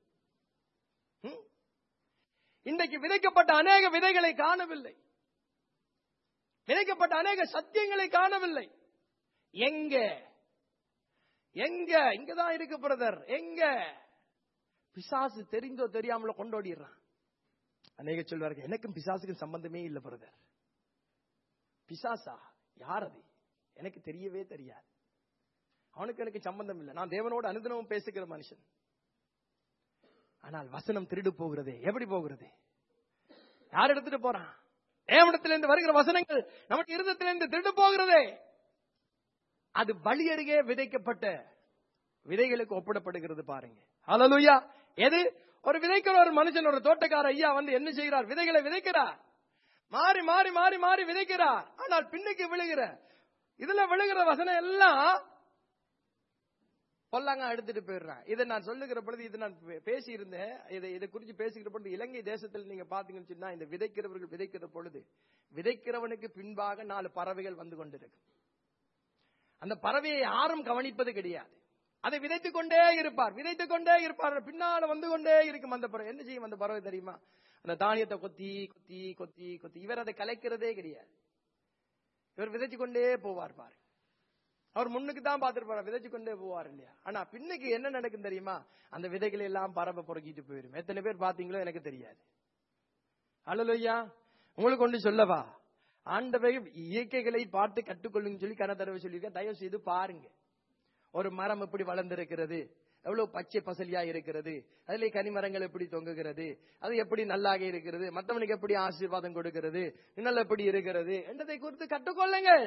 இன்றைக்கு விதைக்கப்பட்ட அநேக விதைகளை காணவில்லை. விதைக்கப்பட்ட அநேக சத்தியங்களை காணவில்லை. எங்க எங்க இங்கதான் இருக்கு பிரதர். எங்க? பிசாசு தெரிந்தோ தெரியாமலோ கொண்டோடிடுறான். அநேக சொல்வார்கள், எனக்கும் பிசாசுக்கும் சம்பந்தமே இல்லை பிரதர். பிசாசா? யார் அது? எனக்கு தெரியவே தெரியாது. அவனுக்கு எனக்கு சம்பந்தம் இல்லை. நான் தேவனோடு அனுதினமும் பேசுகிற மனுஷன். ஆனால் வசனம் திருடு போகிறது. எப்படி போகிறது? யார் எடுத்துட்டு போறான்? தேவனிடத்திலிருந்து வருகிற வசனங்கள் நமக்கு இருதயத்திலிருந்து திருடு போகிறதே. அது வழி அருகே விதைக்கப்பட்ட விதைகளுக்கு ஒப்பிடப்படுகிறது பாருங்க. ஹல்லேலூயா. எது? ஒரு விதைக்கிற ஒரு மனுஷன், ஒரு தோட்டக்கார ஐயா வந்து என்ன செய்கிறார்? விதைகளை விதைக்கிறார். மாறி மாறி மாறி மாறி விதைக்கிறார். ஆனால் பின்னுக்கு விழுகிற இதுல விழுகிற வசனம் எல்லாம் பொல்லாங்க எடுத்துட்டு போயிடுறான். இதை நான் சொல்லுகிற பொழுது, இது நான் பேசி இருந்தேன், இதை இதை குறித்து பேசுகிற பொழுது, இலங்கை தேசத்தில் நீங்க பாத்தீங்கன்னு சொன்னா, இந்த விதைக்கிறவர்கள் விதைக்கிற பொழுது விதைக்கிறவனுக்கு பின்பாக நாலு பறவைகள் வந்து கொண்டிருக்கு. அந்த பறவையை யாரும் கவனிப்பது கிடையாது. அதை விதைத்துக் கொண்டே இருப்பார், விதைத்துக் கொண்டே இருப்பார். பின்னால வந்து கொண்டே இருக்கும் அந்த பறவை. என்ன செய்யும் அந்த பறவை தெரியுமா? அந்த தானியத்தை கொத்தி கொத்தி கொத்தி கொத்தி இவர் அதை கலைக்கிறதே கிடையாது. இவர் விதைச்சு கொண்டே போவார் பாரு. அவர் முன்னுக்கு தான் பார்த்திருப்பார், விதைச்சு கொண்டே போவார் இல்லையா? ஆனா பின்னுக்கு என்ன நடக்கும் தெரியுமா? அந்த விதைகளை எல்லாம் பறவை பொறுக்கிட்டு போயிடும். எத்தனை பேர் பாத்தீங்களோ எனக்கு தெரியாது. ஹல்லேலூயா. உங்களுக்கு ஒன்று சொல்லவா? ஆண்டவர் இயற்கைகளை பார்த்து கற்றுக்கொள்ளுங்க சொல்லி கன தடவை சொல்லியிருக்க. தயவு செய்து பாருங்க. ஒரு மரம் எப்படி வளர்ந்திருக்கிறது, எவ்வளவு பச்சை பசலியா இருக்கிறது, அதுல கனிமரங்கள் எப்படி தொங்குகிறது, அது எப்படி நல்லாக இருக்கிறது, மற்றவனுக்கு எப்படி ஆசீர்வாதம் கொடுக்கிறது, இன்னல் எப்படி இருக்கிறது என்றதை குறித்து கற்றுக்கொள்ளுங்கள்.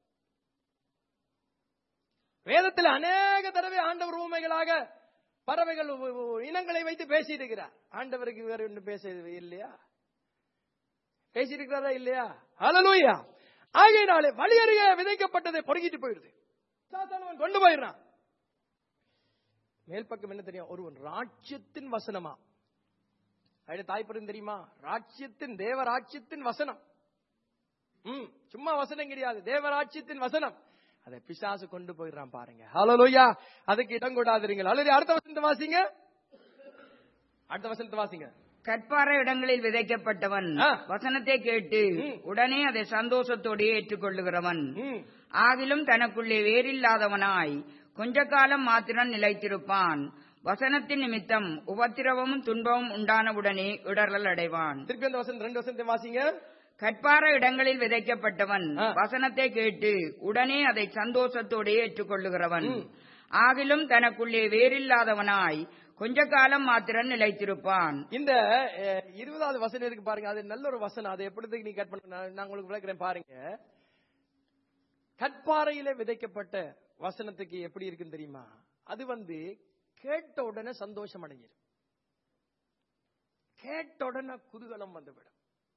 வேதத்தில் அநேக தடவை ஆண்டவர் ஊமைகளாக பறவைகள் இனங்களை வைத்து பேசியிருக்கிறார். ஆண்டவருக்கு வேற ஒன்று பேச இல்லையா? பேசியிருக்கிறாரா இல்லையா? ஹல்லேலூயா. ஆகையினாலே வழி அருகே விதைக்கப்பட்டதை பொறுக்கிட்டு போயிடுது, கொண்டு போயிடுறான். மேல் பக்கம் என்ன தெரியும்? ஒருவன் ராஜ்யத்தின் வசனமா? தாய்ப்பரும் தெரியுமா? ராஜ்யத்தின், தேவராஜ்யத்தின் வசனம். ம் சும்மா வசனம் கிடையாது, தேவராஜ்யத்தின் வசனம். அதை பிசாசு கொண்டு போயிடுறான் பாருங்க. ஹல்லேலூயா. அதுக்கு இடம் கொடாதீர்கள். அல்லது அடுத்த வசனத்தை வாசிங்க. அடுத்த வசனத்தை வாசிங்க. கற்பாறை இடங்களில் விதைக்கப்பட்டவன் வசனத்தை கேட்டு உடனே அதை சந்தோஷத்தோடு ஏற்றுக்கொள்ளுகிறவன், ஆகிலும் தனக்குள்ளே வேறில்லாதவனாய் கொஞ்ச காலம் மாத்திரம் நிலைத்திருப்பான். வசனத்தின் நிமித்தம் உபத்திரவமும் துன்பமும் உண்டானவுடனே இடறல் அடைவான். திருப்பி அந்த வசனம் ரெண்டு வசனத்தை வாசிங்க. கற்பார இடங்களில் விதைக்கப்பட்டவன் வசனத்தை கேட்டு உடனே அதை சந்தோஷத்தோടെ ஏற்றுக்கொள்ளுகிறவன். ஆகிலும் தனக்குள்ளே வேறில்லாதவனாய் கொஞ்ச காலம் மாத்திரம் நிலைத்திருப்பான். இந்த இருபதாவது வசனம் இருக்கு பாருங்க, அது நல்ல ஒரு வசனம். அதை எப்படி நீ கட் பண்ண நான் உங்களுக்கு விளக்குறேன் பாருங்க. கற்பாறையில விதைக்கப்பட்ட வசனத்துக்கு எப்படி இருக்குன்னு தெரியுமா? அது வந்து கேட்ட உடனே சந்தோஷம் அடைஞ்சிடும், கேட்ட உடனே குதூகலம் வந்துவிடும்,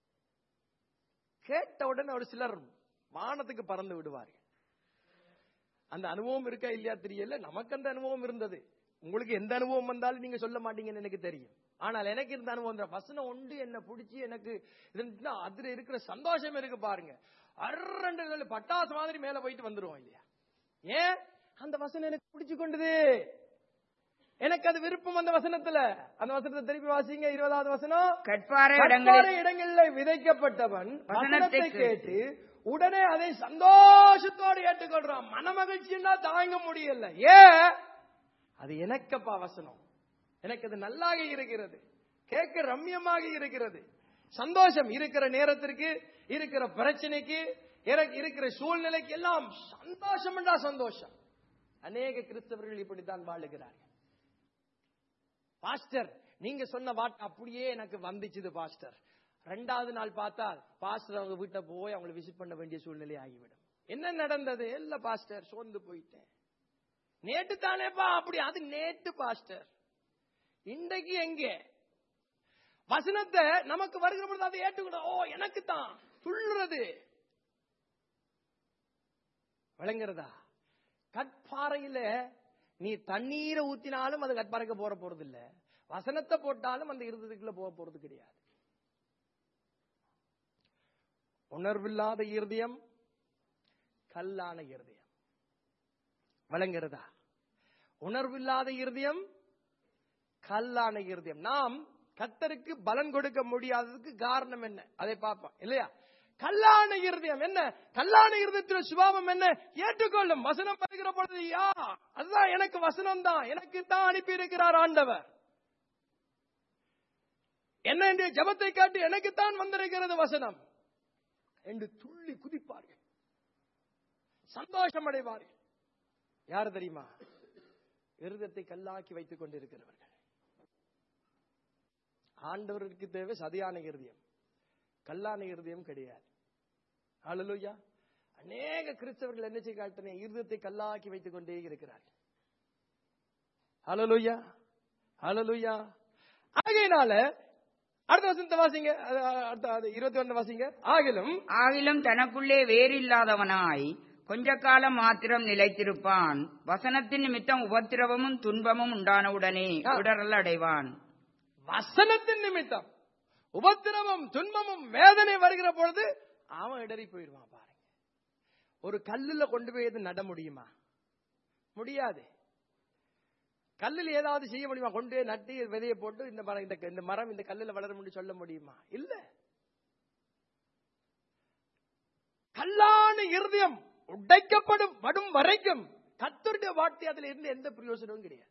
கேட்ட உடனே ஒரு சிலர் வானத்துக்கு பறந்து விடுவார்கள். அந்த அனுபவம் இருக்கா இல்லையா தெரியல, நமக்கு அந்த அனுபவம் இருந்தது. உங்களுக்கு எந்த அனுபவம் வந்தாலும் நீங்க சொல்ல மாட்டீங்கன்னு எனக்கு தெரியும். ஆனால் எனக்கு இருந்த அனுபவம் வசனம் உண்டு என்ன பிடிச்சி எனக்கு அதுல இருக்கிற சந்தோஷம் இருக்கு பாருங்க. அரண்டு பட்டாசு மாதிரி மேல போயிட்டு வந்துருவோம் இல்லையா? ஏன்? அந்த வசனம் எனக்கு பிடிச்சு கொண்டது, எனக்கு அது விருப்பம் அந்த வசனத்துல. அந்த வசனத்தை திருப்பி வாசிங்க. இருபதாவது வசனம். கற்பாறை இடங்களில் விதைக்கப்பட்டவன் வசனத்தை கேட்டு உடனே அதை சந்தோஷத்தோடு ஏற்றுக்கொள்றான். மன மகிழ்ச்சின்னா தாங்க முடியல. ஏன்? அது எனக்கப்பா வசனம், எனக்கு அது நல்லாக இருக்கிறது, கேட்க ரம்யமாக இருக்கிறது. சந்தோஷம் இருக்கிற நேரத்திற்கு, இருக்கிற பிரச்சனைக்கு, இருக்கிற சூழ்நிலைக்கு எல்லாம் சந்தோஷம் என்றா சந்தோஷம். அநேக கிறிஸ்தவர்கள் இப்படித்தான் வாழுகிறார்கள். பாஸ்டர் நீங்க சொன்ன வார்த்தை அப்படியே எனக்கு வந்துச்சுது பாஸ்டர். ரெண்டாவது நாள் பார்த்தால் பாஸ்டர் அவங்க வீட்டை போய் அவங்களை விசிட் பண்ண வேண்டிய சூழ்நிலை ஆகிவிடும். என்ன நடந்தது? இல்ல பாஸ்டர் சோர்ந்து போயிட்டேன். நேற்று தானேப்பா அப்படி. அது நேற்று பாஸ்டர். இன்றைக்கு எங்கே? வசனத்தை நமக்கு வருகிற பொழுது அதை ஏற்றுக்கணும். ஓ எனக்கு தான் துள்ளுறது விளங்குறதா? கற்பாறையில நீ தண்ணீரை ஊத்தினாலும் அது கற்பாறைக்கு போற போறது இல்ல, வசனத்தை போட்டாலும் அந்த இருதயத்துக்குள்ள போக போறது கிடையாது. உணர்வில்லாத இருதயம் கல்லான இருதயம். வழங்குறதா? உணர்வில்லாத இருதயம் கல்லான இருதயம். நாம் கர்த்தருக்கு பலன் கொடுக்க முடியாததுக்கு காரணம் என்ன? அதை பார்ப்போம் இல்லையா? கல்லான இருதயம் என்ன? கல்லான இருதயத்தின் சுபாவம் என்ன? ஏற்றுக்கொள்ளும். வசனம் வருகிற பொழுது யா அதுதான் எனக்கு வசனம் தான், எனக்கு தான் அனுப்பி இருக்கிறார் ஆண்டவர். என்ன என்று ஜெபத்தை காட்டி எனக்கு தான் வந்திருக்கிறது வசனம் என்று துள்ளி குதிப்பார்கள், சந்தோஷம் அடைவார்கள். யார் தெரியுமா? இருதயத்தை கல்லாக்கி வைத்துக் கொண்டிருக்கிறவர்கள். ஆண்டவருக்கு தேவை சதியான இருதயம், கல்லான இருதயம் கிடையாது. ஹல்லேலூயா. அநேக கிறிஸ்தவர்கள் என்ன செய்ய காட்டின? இருதயத்தை கல்லாக்கி வைத்துக் கொண்டே இருக்கிறார்கள். ஹல்லேலூயா, ஹல்லேலூயா. ஆகையினால அடுத்த வசனத்தை வாசிங்க, இருபத்தி ஒன்று வாசிங்க. ஆகிலும் ஆகிலும் தனக்குள்ளே வேறில்லாதவனாய் கொஞ்ச காலம் மாத்திரம் நிலைத்திருப்பான். வசனத்தின் நிமித்தம் உபத்திரவமும் துன்பமும் உண்டானவுடனே இடறல் அடைவான். வசனத்தின் நிமித்தம் உபத்திரவம் துன்பமும் வேதனை வருகிற பொழுது அவன் இடறி போயிடுவான். பாருங்க, ஒரு கல்லுல கொண்டு போய் எது நட முடியுமா? முடியாது. கல்லில் ஏதாவது செய்ய முடியுமா? கொண்டு நட்டி விதையை போட்டு இந்த மரம் இந்த மரம் இந்த கல்லில் வளரும் சொல்ல முடியுமா? இல்ல. கல்லான இருதயம் உடைக்கப்படும் படும் வரைக்கும் கர்த்தருடைய வார்த்தை அதுல இருந்து எந்த பிரயோஜனமும் கிடையாது.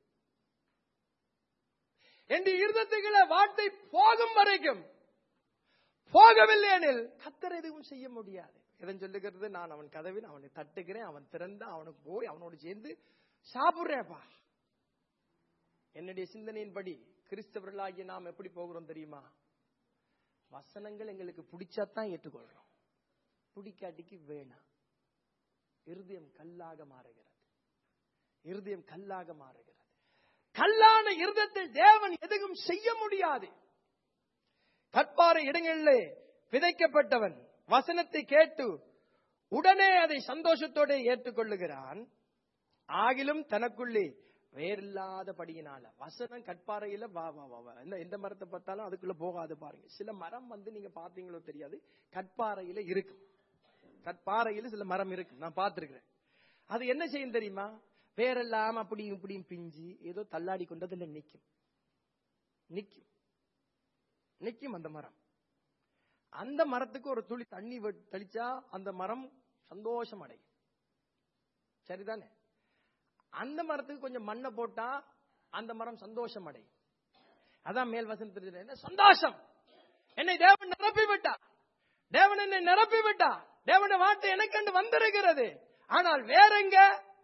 என்று இருதயத்துக்குள்ள வார்த்தை போகும் வரைக்கும், போகவில்லை எனில் கர்த்தர் எதுவும் செய்ய முடியாது. எதன் சொல்லுகிறது? நான் அவன் கதவின் அவனை தட்டுகிறேன், அவன் திறந்தா அவனுக்கு போய் அவனோடு சேர்ந்து சாப்பிடுறேப்பா. என்னுடைய சிந்தனையின்படி கிறிஸ்தவர்களாகிய நாம் எப்படி போகிறோம் தெரியுமா? வசனங்கள் எங்களுக்கு பிடிச்சாதான் ஏற்றுக்கொள்றோம், பிடிக்காட்டிக்கு வேணாம். இருதயம் கல்லாக மாறுகிறது, இருதயம் கல்லாக மாறுகிறது. கல்லான இருதயத்தில் தேவன் எதுவும் செய்ய முடியாது. கற்பாறை இடங்களிலே விதைக்கப்பட்டவன் வசனத்தை கேட்டு உடனே அதை சந்தோஷத்தோடு ஏற்றுக்கொள்ளுகிறான். ஆகிலும் தனக்குள்ளே வேறில்லாதபடியினால வசனம் கற்பாறையில வா வா வா எந்த மரத்தை பார்த்தாலும் அதுக்குள்ள போகாது. பாருங்க, சில மரம் வந்து நீங்க பாத்தீங்களோ தெரியாது, கற்பாறையில இருக்கு. கற்பாறையில சில மரம் இருக்கு, நான் பார்த்திருக்கிறேன். அது என்ன செய்யும் தெரியுமா? வேறெல்லாம் அப்படியும் இப்படியும் பிஞ்சு ஏதோ தள்ளாடி கொண்டதுல நிக்கும் நிக்கும் நிக்கும் அந்த மரம். அந்த மரத்துக்கு ஒரு துளி தண்ணி தெளிச்சா அந்த மரம் சந்தோஷம் அடையும். சரிதானே? அந்த மரத்துக்கு கொஞ்சம் மண்ணை போட்டா அந்த மரம் சந்தோஷம் அடையும். அதான் மேல் வசனத்தில் என்ன சந்தோஷம். என்னை தேவன் நிரப்பி விட்டார், தேவன் என்னை நிரப்பி விட்டார், தேவனுடைய வார்த்தை எனக்கு வந்திருக்கிறது. ஆனால் வேறெங்க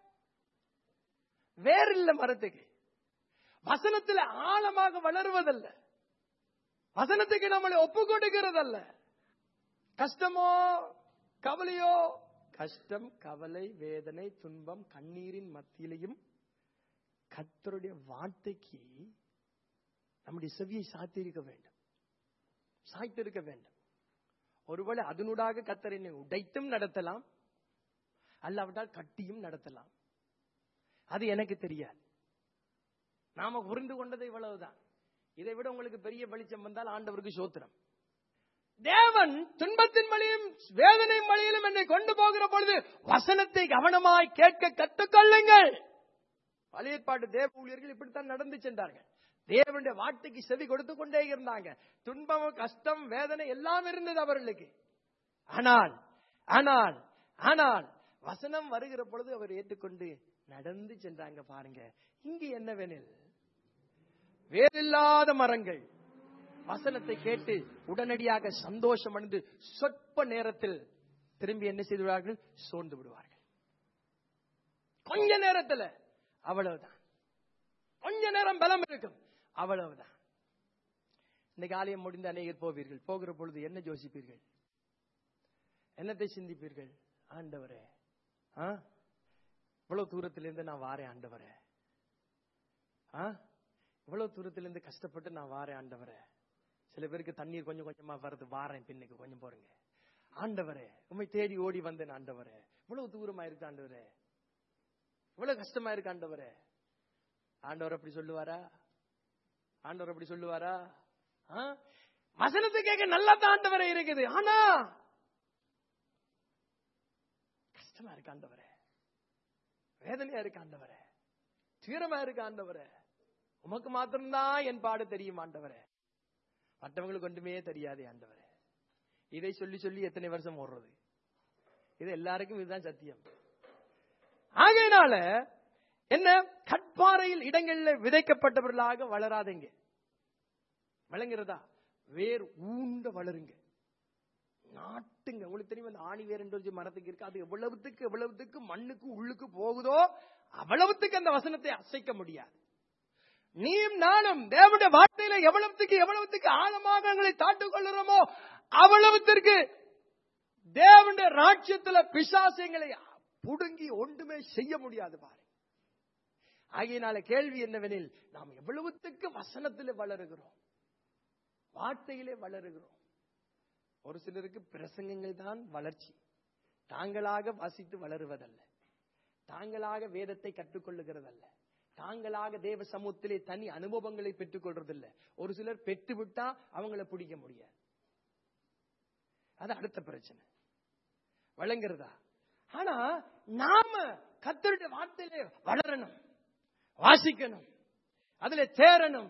வேறில்ல மரத்துக்கு. வசனத்தில் ஆழமாக வளருவதல்ல, வசனத்துக்கு நம்மளை ஒப்பு கொடுக்கிறதல்ல. கஷ்டமோ கவலையோ, கஷ்டம் கவலை வேதனை துன்பம் கண்ணீரின் மத்தியிலையும் கர்த்தருடைய வார்த்தைக்கு நம்முடைய செவியை சாத்திருக்க வேண்டும், சாய்த்திருக்க வேண்டும். ஒருவேளை அதனூடாக கர்த்தர் என்னை உடைத்தும் நடத்தலாம், அல்லாவிட்டால் கட்டியும் நடத்தலாம். அது எனக்கு தெரியாது. நாம புரிந்து கொண்டது இவ்வளவுதான். இதை விட உங்களுக்கு பெரிய வெளிச்சம் வந்தால் ஆண்டவருக்கு சோத்திரம். தேவன் துன்பத்தின் வழியும் வேதனை வழியிலும் என்னை கொண்டு போகிற பொழுது வசனத்தை கவனமாய் கேட்க கற்றுக்கொள்ளுங்கள். பழைய ஏற்பாட்டு தேவ ஊழியர்கள் இப்படித்தான் நடந்து சென்றார்கள். தேவனுடைய வார்த்தைக்கு செவி கொடுத்து கொண்டே இருந்தாங்க. துன்பம் கஷ்டம் வேதனை எல்லாம் இருந்தது அவர்களுக்கு. ஆனால் ஆனால் ஆனால் வசனம் வருகிற பொழுது அவர் ஏற்றுக்கொண்டு நடந்து சென்றாங்க. பாருங்க, இங்கு என்னவெனில் வேறில்லாத மரங்கள் வசனத்தை கேட்டு உடனடியாக சந்தோஷம் அடைந்து சொற்ப நேரத்தில் திரும்பி என்ன செய்வார்கள்? சோர்ந்து விடுவார்கள். கொஞ்ச நேரத்தில் அவ்வளவுதான். கொஞ்ச நேரம் பலம் இருக்கும், அவ்வளவுதான். இந்த காலையம் முடிந்து அநேகர் போவீர்கள். போகிற பொழுது என்ன யோசிப்பீர்கள்? என்னத்தை சிந்திப்பீர்கள்? ஆண்டவரே, இவ்வளவு தூரத்திலிருந்து நான் வாரேன் ஆண்டவரே, இவ்வளவு தூரத்திலிருந்து கஷ்டப்பட்டு நான் வாரேன் ஆண்டவரே. சில பேருக்கு தண்ணீர் கொஞ்சம் கொஞ்சமா வருது, வாரேன் பின்னுக்கு கொஞ்சம் போறீங்க. ஆண்டவரே, உண்மை தேடி ஓடி வந்தேன் ஆண்டவரே, இவ்வளவு தூரமா இருக்கு ஆண்டவரே, இவ்வளவு கஷ்டமா இருக்கு ஆண்டவரே. ஆண்டவர் அப்படி சொல்லுவாரா? ஆண்டவர் அப்படி சொல்லுவாரா? வசனத்தை கேட்க நல்லா தான் ஆண்டவரே இருக்குது, ஆனா கஷ்டமா இருக்கு ஆண்டவரே, வேதனையா இருக்கு ஆண்டவரே, தீரமா இருக்கு ஆண்டவரே. உமக்கு மாத்திரம்தான் என் பாடு தெரியும் ஆண்டவரே, மற்றவங்களுக்கு ஒன்றுமே தெரியாது ஆண்டவரே. இதை சொல்லி சொல்லி எத்தனை வருஷம் ஓடுறது? இது எல்லாருக்கும் இதுதான் சத்தியம். ஆகையினால என்ன, கற்பாறையில் இடங்களில் விதைக்கப்பட்டவர்களாக வளராதீங்க. வளங்கிறதா? வேர் ஊண்ட வளருங்க, நாட்டுங்க. உங்களுக்கு தெரியும் அந்த ஆணி வேர் என்று மரத்துக்கு இருக்கு. அது எவ்வளவுத்துக்கு எவ்வளவுத்துக்கு மண்ணுக்கு உள்ளுக்கு போகுதோ அவ்வளவுத்துக்கு அந்த வசனத்தை அசைக்க முடியாது. நீயும் நானும் தேவனுடைய வார்த்தையில எவ்வளவுக்கு எவ்வளவுக்கு ஆழமாக எங்களை தாட்டுக் கொள்கிறோமோ அவ்வளவுத்திற்கு தேவனுடைய ராஜ்யத்துல பிசாசங்களை புடுங்கி ஒன்றுமே செய்ய முடியாது. பாரு, ஆகையினால கேள்வி என்னவெனில், நாம் எவ்வளவுத்துக்கு வசனத்திலே வளருகிறோம், வார்த்தையிலே வளருகிறோம். ஒரு சிலருக்கு பிரசங்கங்கள் தான் வளர்ச்சி. தாங்களாக வாசித்து வளருவதல்ல, தாங்களாக வேதத்தை கற்றுக்கொள்ளுகிறதல்ல, தாங்களாக தேவ சமூகத்திலே தனி அனுபவங்களை பெற்றுக் கொள்றதில்லை. ஒரு சிலர் பெற்று விட்டா அவங்களை பிடிக்க முடியாது. அது அடுத்த பிரச்சனை. வழங்குறதா? ஆனா நாம கர்த்தருடைய வார்த்தையிலே வளரணும், வாசிக்கணும், அதுல தேரணும்,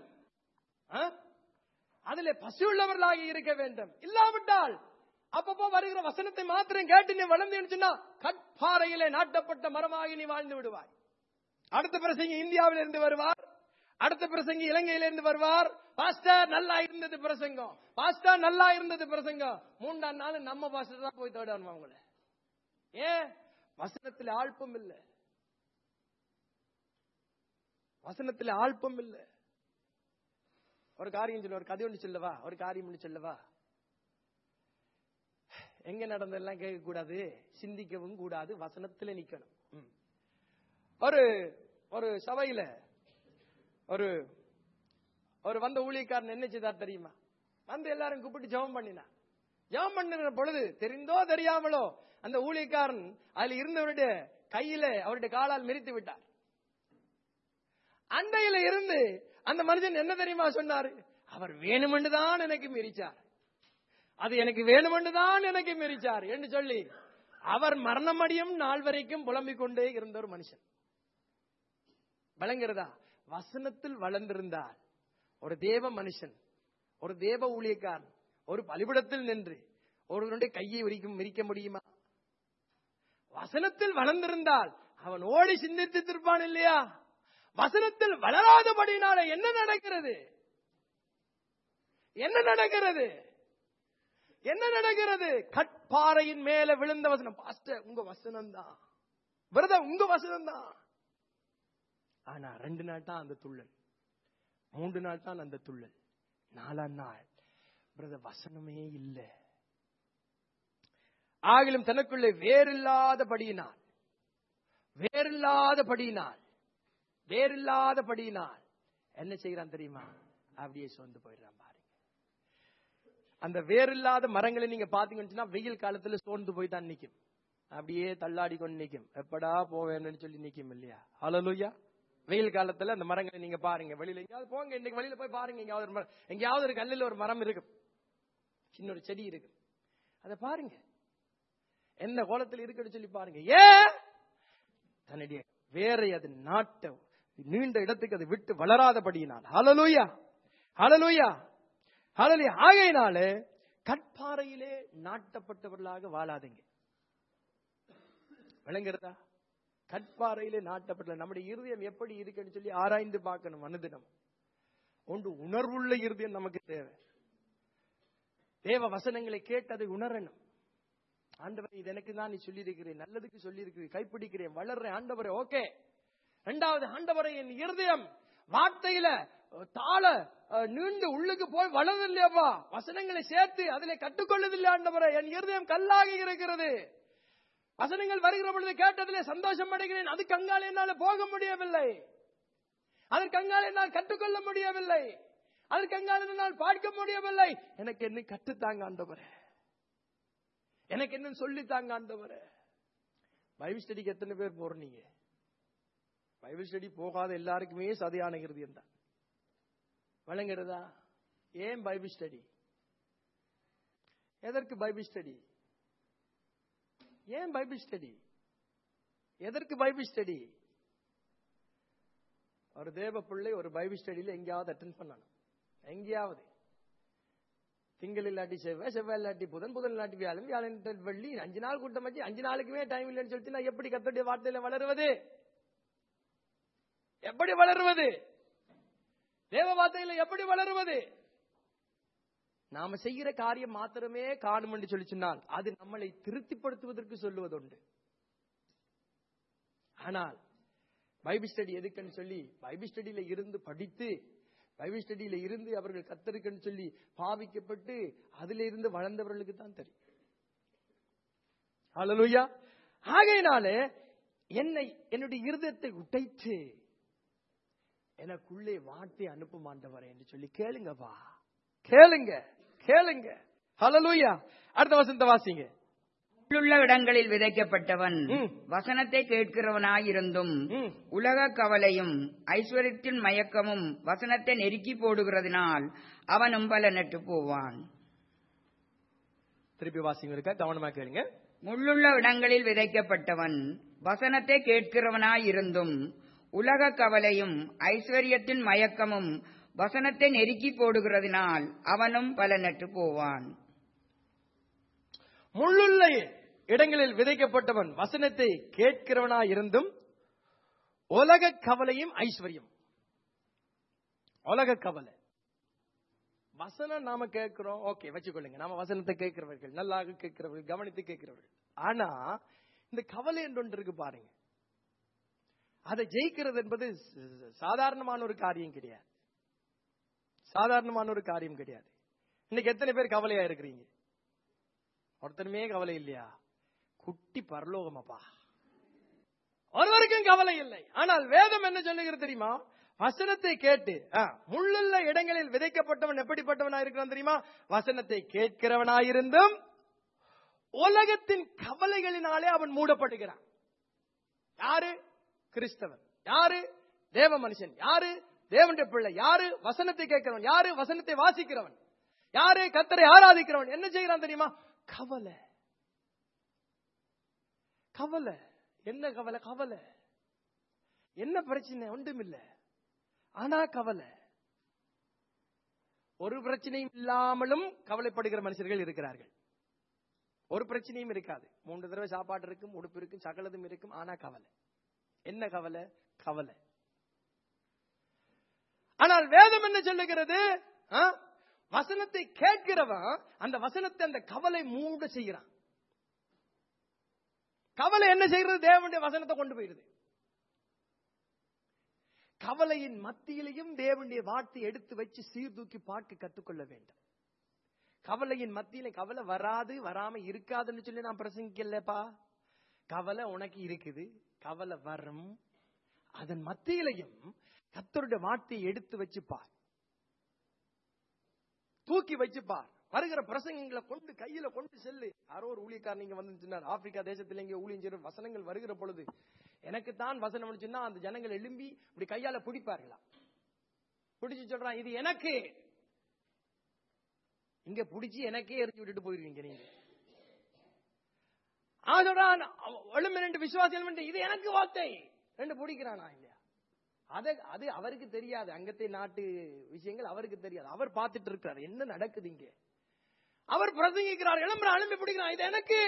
அதுல பசி உள்ளவர்களாக இருக்க வேண்டும். இல்லாவிட்டால் அப்பப்போ வருகிற வசனத்தை மாத்திரம் கேட்டு நீ வளர்ந்து சொன்னா கற்பாறையிலே நாட்டப்பட்ட மரமாகி நீ வாழ்ந்து விடுவாய். அடுத்த பிரசங்கி இந்தியாவில இருந்து வருவார், அடுத்த பிரசங்கி இலங்கையில இருந்து வருவார். பாஸ்டர் நல்லா இருந்தது பிரசங்கம், பாஸ்டர் நல்லா இருந்தது பிரசங்கம். மூன்றாம் நாள் நம்ம பாஸ்டர் தான் போய் தேடணும் அவங்கள. ஏன்? வசனத்தில் ஆழ்ப்பம் இல்ல, வசனத்தில் ஆழ்ப்பம் இல்ல. ஒரு காரியம் சொல்ல, ஒரு கதை ஒன்று சொல்லவா, ஒரு காரியம் ஒன்று சொல்லவா. எங்க நடந்ததெல்லாம் கேட்க கூடாது, சிந்திக்கவும் கூடாது, வசனத்துல நிக்கணும். ஒரு ஒரு சபையில ஒரு ஒரு வந்த ஊழியக்காரன் என்ன செய்தார் தெரியுமா? வந்து எல்லாரும் கூப்பிட்டு ஜெபம் பண்ணினா. ஜெபம் பண்ணுற பொழுது தெரிந்தோ தெரியாமலோ அந்த ஊழியக்காரன் அதுல இருந்தவருடைய கையில அவருடைய காலால் மிரித்து விட்டார். அண்டையில இருந்து அந்த மனுஷன் என்ன தெரியுமா சொன்னாரு? அவர் வேணுமென்றுதான் எனக்கு மிரிச்சார், அது எனக்கு வேணுமென்றுதான் எனக்கு மிரிச்சார் என்று சொல்லி அவர் மரணமடையும் நாள் வரைக்கும் புலம்பிக் கொண்டே இருந்த ஒரு மனுஷன். வழங்குறதா? வசனத்தில் வளர்ந்திருந்தால் ஒரு தேவ மனுஷன், ஒரு தேவ ஊழியக்காரன் ஒரு பலிபீடத்தில் நின்று ஒருவனுடைய கையை மிரிக்க முடியுமா? வசனத்தில் வளர்ந்திருந்தால் அவன் ஓடி சிந்தித்திருப்பான் இல்லையா? வசனத்தில் வளராதபடினால என்ன நடக்கிறது? என்ன நடக்கிறது? என்ன நடக்கிறது? கற்பாறையின் மேல விழுந்த வசனம். பாஸ்டர், உங்க வசனம் தான், பிரதர், உங்க வசனம் தான். ஆனா ரெண்டு நாள் தான் அந்த துள்ளல், மூன்று நாள் தான் அந்த துள்ளல், நாலாம் நாள் பிரதர் வசனமே இல்லை. ஆகிலும் தனக்குள்ளே வேறில்லாதபடியினால் வேறில்லாதபடியினால் வேறில்லாதபடியினால் என்ன செய்யறான் தெரியுமா? அப்படியே சோர்ந்து போயிடுறான். பாருங்க, அந்த வேறில்லாத மரங்களை நீங்க பாத்தீங்கன்னா வெயில் காலத்துல சோர்ந்து போய் தான் நிக்கும், அப்படியே தள்ளாடி கொண்டு நிக்கும். எப்படா போவேன்னு சொல்லி நிக்கும் இல்லையா? ஹல்லேலூயா. வெயில் காலத்துல அந்த மரங்களை நீங்க பாருங்க, வெளியில எங்கேயாவது போங்க, இன்னைக்கு வெளியில போய் பாருங்க, எங்கேயாவது ஒரு மரம், எங்கேயாவது ஒரு கல்லில் ஒரு மரம் இருக்கு, சின்ன ஒரு செடி இருக்கு, அதை பாருங்க என்ன கோலத்தில் இருக்குன்னு சொல்லி பாருங்க. ஏன்? தன்னுடைய வேரை அது நாட்ட நீண்ட இடத்துக்கு அது விட்டு வளராதபடியினால். ஹல்லேலூயா, ஹல்லேலூயா, ஹல்லேலூயா. ஆகையினால கற்பாறையிலே நாட்டப்பட்டவர்களாக வாழாதீங்க. விளங்குறதா? கற்பாறையிலே நாட்டப்பட்ட நம்முடைய இருதயம் எப்படி இருக்குன்னு சொல்லி ஆராய்ந்து பார்க்கணும். அனுதினம் ஒன்று உணர்வுள்ள இருதயம் நமக்கு தேவை. தேவ வசனங்களை கேட்டு அதை உணரணும். ஆண்டவரே, இது எனக்கு தான் நீ சொல்லி இருக்கிறேன், நல்லதுக்கு சொல்லி இருக்கிறேன், கைப்பிடிக்கிறேன், வளர்றேன் ஆண்டவரே. ஓகே. இரண்டாவது, ஆண்டவரே, என் இருதயம் வார்த்தையில தாள நீண்டு உள்ளுக்கு போய் வளரலையப்பா, வசனங்களை சேர்த்து அதிலே கற்றுக்கொள்ளதில்லை ஆண்டவரே, என் இருதயம் கல்லாகி இருக்கிறது. வசனங்கள் வருகிற பொழுது கேட்டதிலே சந்தோஷம் அடைகிறேன், அதுக்கு அங்கால என்னால போக முடியவில்லை, அதற்கு அங்கால என்னால் கற்றுக்கொள்ள முடியவில்லை, அதற்கு அங்கால என்னால் பார்க்க முடியவில்லை. எனக்கு என்ன கற்றுத்தாங்க ஆண்டவரே, எனக்கு என்ன சொல்லித்தாங்க ஆண்டவரே. பைபிள் ஸ்டடிக்கு எத்தனை பேர் போறீங்க? பைபிள் ஸ்டடி போகாத எல்லாருக்குமே சதையான இருதயம் தான். வழங்குறதா? ஏன் பைபிள் ஸ்டடி? எதற்கு பைபிள் ஸ்டடி? ஏன் பைபிள் ஸ்டடி? எதற்கு பைபிள் ஸ்டடி? ஒரு தேவ பிள்ளை ஒரு பைபிள் ஸ்டடியில எங்கேயாவது அட்டென்ட் பண்ணணும். எங்கேயாவது திங்கள் இல்லாட்டி செவ்வாய், செவ்வாய் இல்லாட்டி புதன், புதன் இல்லாட்டி வியாழன், வியாழன் வெள்ளி, அஞ்சு நாள் கூட்டம் வச்சு அஞ்சு நாளுக்குமே டைம் இல்லைன்னு சொல்லிட்டு நான் எப்படி கர்த்தருடைய வார்த்தையில வளருவது? எப்படி வளருவது? தேவ வார்த்தையில எப்படி வளருவது? நாம செய்கிற காரியம் மாத்திரமே காணும் என்று சொல்லி சொன்னால் அது நம்மளை திருப்திப்படுத்துவதற்கு சொல்லுவதுண்டு. ஆனால் பைபிள் ஸ்டடி எதுக்குன்னு சொல்லி பைபிள் ஸ்டடியில இருந்து படித்து, பைபிள் ஸ்டடியில இருந்து அவர்கள் கர்த்தருக்குன்னு சொல்லி பாவிக்கப்பட்டு அதில இருந்து வளர்ந்தவர்களுக்கு தான் தெரியும். ஹல்லேலூயா. ஆகையினாலே என்னை என்னுடைய இருதயத்தை உடைத்து எனக்குள்ளே வார்த்தை அனுப்பும் ஆண்டவரே என்று சொல்லி கேளுங்கப்பா, கேளுங்க, கேளுங்க. ஹல்லேலூயா. அடுத்த வசனத்தை வாசிங்க. உள்ள இடங்களில் விதைக்கப்பட்டவன் வசனத்தை கேட்கிறவனாயிருந்தும் உலக கவலையும் ஐஸ்வர்யத்தின் மயக்கமும் வசனத்தை நெருக்கி போடுகிறதுனால் அவனும் பலனற்று போவான். திருப்பி வாசிங்க, இருக்கா கவனமா கேளுங்க. முள்ளுள்ள இடங்களில் விதைக்கப்பட்டவன் வசனத்தை கேட்கிறவனாயிருந்தும் உலக கவலையும் ஐஸ்வர்யத்தின் மயக்கமும் வசனத்தை நெருக்கி போடுகிறதுனால் அவனும் பலனற்று போவான். முள்ளுள்ள இடங்களில் விதைக்கப்பட்டவன் வசனத்தை கேட்கிறவனா இருந்தும் உலக கவலையும் ஐஸ்வர்யம். உலக கவலை, வசனம் நாம கேட்கிறோம், ஓகே வச்சுக்கொள்ளுங்க, நாம வசனத்தை கேட்கிறவர்கள், நல்லாக கேட்கிறவர்கள், கவனித்து கேட்கிறவர்கள். ஆனா இந்த கவலை என்று ஒன்று இருக்கு பாருங்க, அதை ஜெயிக்கிறது என்பது சாதாரணமான ஒரு காரியம் கிடையாது. சாதாரணமான ஒரு காரியம் கிடையாது. இன்னைக்கு எத்தனை பேர் கவலையா இருக்கிறீங்க? ஒருத்தருமே கவலை இல்லையா? குட்டி பரலோகமாப்பா, ஒருவருக்கும் கவலை இல்லை. ஆனால் வேதம் என்ன சொல்லுகிறது தெரியுமா? வசனத்தை கேட்டு முள்ளுள்ள இடங்களில் விதைக்கப்பட்டவன் எப்படிப்பட்டவனா இருக்கிறான் தெரியுமா? வசனத்தை கேட்கிறவனாயிருந்தும் உலகத்தின் கவலைகளினாலே அவன் மூடப்படுகிறான். யாரு? கிறிஸ்தவன். யாரு? தேவ மனுஷன். யாரு? தேவனுடைய பிள்ளை. யாரு? வசனத்தை கேட்கிறவன். யாரு? வசனத்தை வாசிக்கிறவன். யாரு? கர்த்தரை ஆராதிக்கிறவன். என்ன செய்கிறான் தெரியுமா? கவலை. கவலை. என்ன கவலை? கவலை. என்ன பிரச்சனை? ஒன்றுமில்லை, ஆனா கவலை. ஒரு பிரச்சனையும் இல்லாமலும் கவலைப்படுகிற மனுஷர்கள் இருக்கிறார்கள். ஒரு பிரச்சனையும் இருக்காது, மூன்று தடவை சாப்பாடு இருக்கும், உடுப்பு இருக்கும், சகலதும் இருக்கும், ஆனா கவலை. என்ன கவலை? கவலை. ஆனால் வேதம் என்ன சொல்லுகிறது? வசனத்தை கேட்கிறவன் அந்த வசனத்தை அந்த கவலை மூட செய்கிறான். கவலை என்ன செய்கிறது? தேவனுடைய வசனத்தை கொண்டு போயிருது. கவலையின் மத்தியிலையும் தேவனுடைய வார்த்தை எடுத்து வச்சு சீர்தூக்கி பார்க்க கற்றுக்கொள்ள வேண்டும். கவலையின் மத்தியில கவலை வராது வராம இருக்காதுன்னு சொல்லி நான் பிரசங்கிக்கலப்பா. கவலை உனக்கு இருக்குது, கவலை வரும். அதன் மத்தியிலையும் கர்த்தருடைய வார்த்தையை எடுத்து வச்சு பார், தூக்கி வச்சு பார். வருகிற பிரசங்கங்களை கொண்டு கையில கொண்டு செல்லு. யாரோ ஒரு ஊழியக்காரர் நீங்க வந்து சொன்னார், ஆப்பிரிக்கா தேசத்துல இங்க ஊழியம் செய்ற வசனங்கள் வருகிற பொழுது எனக்கு தான் வசனம் சொன்னா அந்த ஜனங்கள் எழும்பி இப்படி கையால பிடிப்பார்களா, பிடிச்சு சொல்றான் இது எனக்கு. இங்க பிடிச்சி எனக்கே எரிஞ்சு விட்டுட்டு போயிருவீங்க நீங்க. சொல்றான் எழும்பு ரெண்டு விசுவாசம், இது எனக்கு வார்த்தை ரெண்டு பிடிக்கிறானா இல்லையா? அது அது அவருக்கு தெரியாது. அங்கத்தை நாட்டு விஷயங்கள் அவருக்கு தெரியாது. அவர் பார்த்துட்டு இருக்கிறார் என்ன நடக்குது இங்க. அவர் பிரசங்கிக்கிறார், எழும்புற அழும்பி பிடிக்கிறான், இது எனக்கு.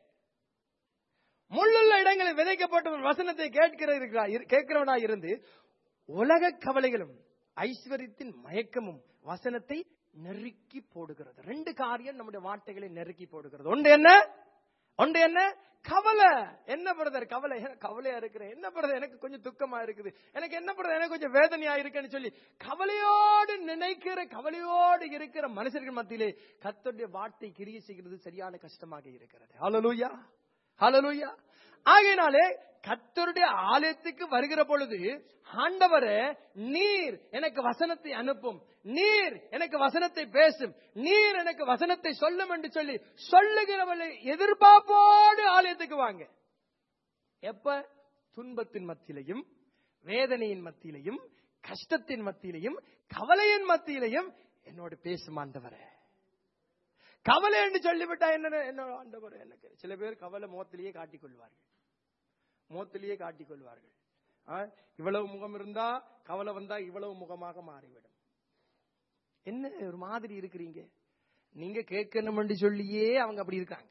முள்ளுள்ள இடங்களில் விதைக்கப்பட்ட வசனத்தை கேட்கிற கேட்கிறவனா இருந்து உலக கவலைகளும் ஐஸ்வர்யத்தின் மயக்கமும் வசனத்தை நெருக்கி போடுகிறது. ரெண்டு காரியம் நம்முடைய வார்த்தைகளை நெருக்கி போடுகிறது. ஒன்று என்ன? ஒன்று என்ன? கவலை. என்ன பிரதர் கவலை? கவலையா இருக்கிறேன். என்ன பிரதர் எனக்கு கொஞ்சம் துக்கமா இருக்குது, எனக்கு என்ன பிரதர் எனக்கு கொஞ்சம் வேதனையா இருக்குன்னு சொல்லி கவலையோடு நினைக்கிற, கவலையோடு இருக்கிற மனுஷர்கள் மத்தியிலே கர்த்தருடைய வார்த்தை கிரியை செய்கிறது சரியான கஷ்டமாக இருக்கிறது. ஹல்லேலூயா, ஹல்லேலூயா. ஆகையினாலே கர்த்தருடைய ஆலயத்துக்கு வருகிற பொழுது ஆண்டவரே நீர் எனக்கு வசனத்தை அனுப்பும், நீர் எனக்கு வசனத்தை பேசும், நீர் எனக்கு வசனத்தை சொல்லும் என்று சொல்லி சொல்லுகிறவளை எதிர்பார்ப்போடு ஆலயத்துக்கு வாங்க. எப்ப? துன்பத்தின் மத்தியிலையும் வேதனையின் மத்தியிலையும் கஷ்டத்தின் மத்தியிலையும் கவலையின் மத்தியிலையும் என்னோடு பேசும் ஆண்டவரே. கவலை என்று சொல்லிவிட்டா என்ன? என்ன ஆண்டவர் எனக்கு. சில பேர் கவலை முகத்திலேயே காட்டிக் கொள்வார்கள், முகத்திலேயே காட்டிக் கொள்வார்கள். இவ்வளவு முகம் இருந்தா கவலை வந்தா இவ்வளவு முகமாக மாறிவிடும். என்ன ஒரு மாதிரி இருக்கிறீங்க நீங்க, கேட்கணும் என்று சொல்லியே அவங்க அப்படி இருக்காங்க.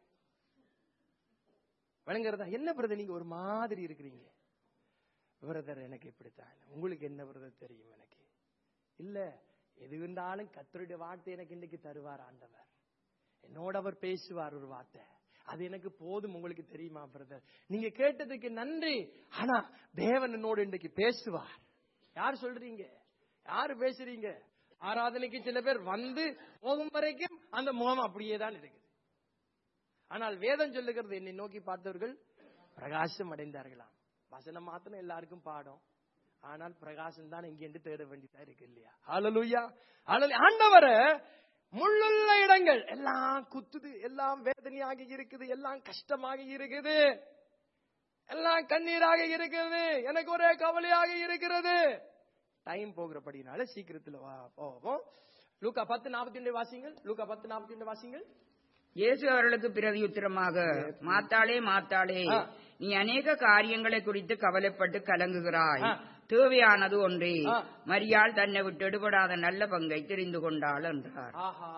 வழங்குறதா என்ன பிரதர் நீங்க ஒரு மாதிரி இருக்கிறீங்க? பிரதர் எனக்கு இப்படித்தான். உங்களுக்கு என்ன பிரதர் தெரியும் எனக்கு? இல்ல எது இருந்தாலும் கர்த்தருடைய வார்த்தை எனக்கு இன்னைக்கு தருவார் ஆண்டவர். என்னோட அவர் பேசுவார் ஒரு வார்த்தை, அது எனக்கு போதும். உங்களுக்கு தெரியுமா பிரதர், நீங்க கேட்டதுக்கு நன்றி. ஆனா தேவன் என்னோடு இன்றைக்கு பேசுவார். யார் சொல்றீங்க? யாரு பேசுறீங்க? ஆராதனைக்கு சில பேர் வந்து போகும் வரைக்கும் அந்த முகம் அப்படியே தான் இருக்குது. ஆனால் வேதம் சொல்லுகிறது என்னை நோக்கி பார்த்தவர்கள் பிரகாசம் அடைந்தார்களாம். வசனம் மாத்திரம் எல்லாருக்கும் பாடம், ஆனால் பிரகாசம் தான் இங்கே என்று தேட வேண்டியதா இருக்கு இல்லையா? ஹல்லேலூயா. ஆண்டவரே முள்ளுள்ள இடங்கள் எல்லாம் குத்துது, எல்லாம் வேதனையாக இருக்குது, எல்லாம் கஷ்டமாக இருக்குது, எல்லாம் கண்ணீராக இருக்கிறது, எனக்கு ஒரே கவலையாக இருக்கிறது. டைம் போகிறபடினால சீக்கிரத்தில் போவோம். லூக்கா பத்து நாற்பத்தி ரெண்டு வாசிங்கள். லூக்கா பத்து நாற்பத்தி ரெண்டு வாசிங்கள். இயேசு அவர்களுக்கு பிரதியுத்தரமாக, மாத்தாளே மாத்தாளே, நீ அநேக காரியங்களை குறித்து கவலைப்பட்டு கலங்குகிறாய், தேவையானது ஒன்றே, மரியாள் தன்னை விட்டு எடுபடாத நல்ல பங்கை தெரிந்து கொண்டாள் என்றார். ஆஹா,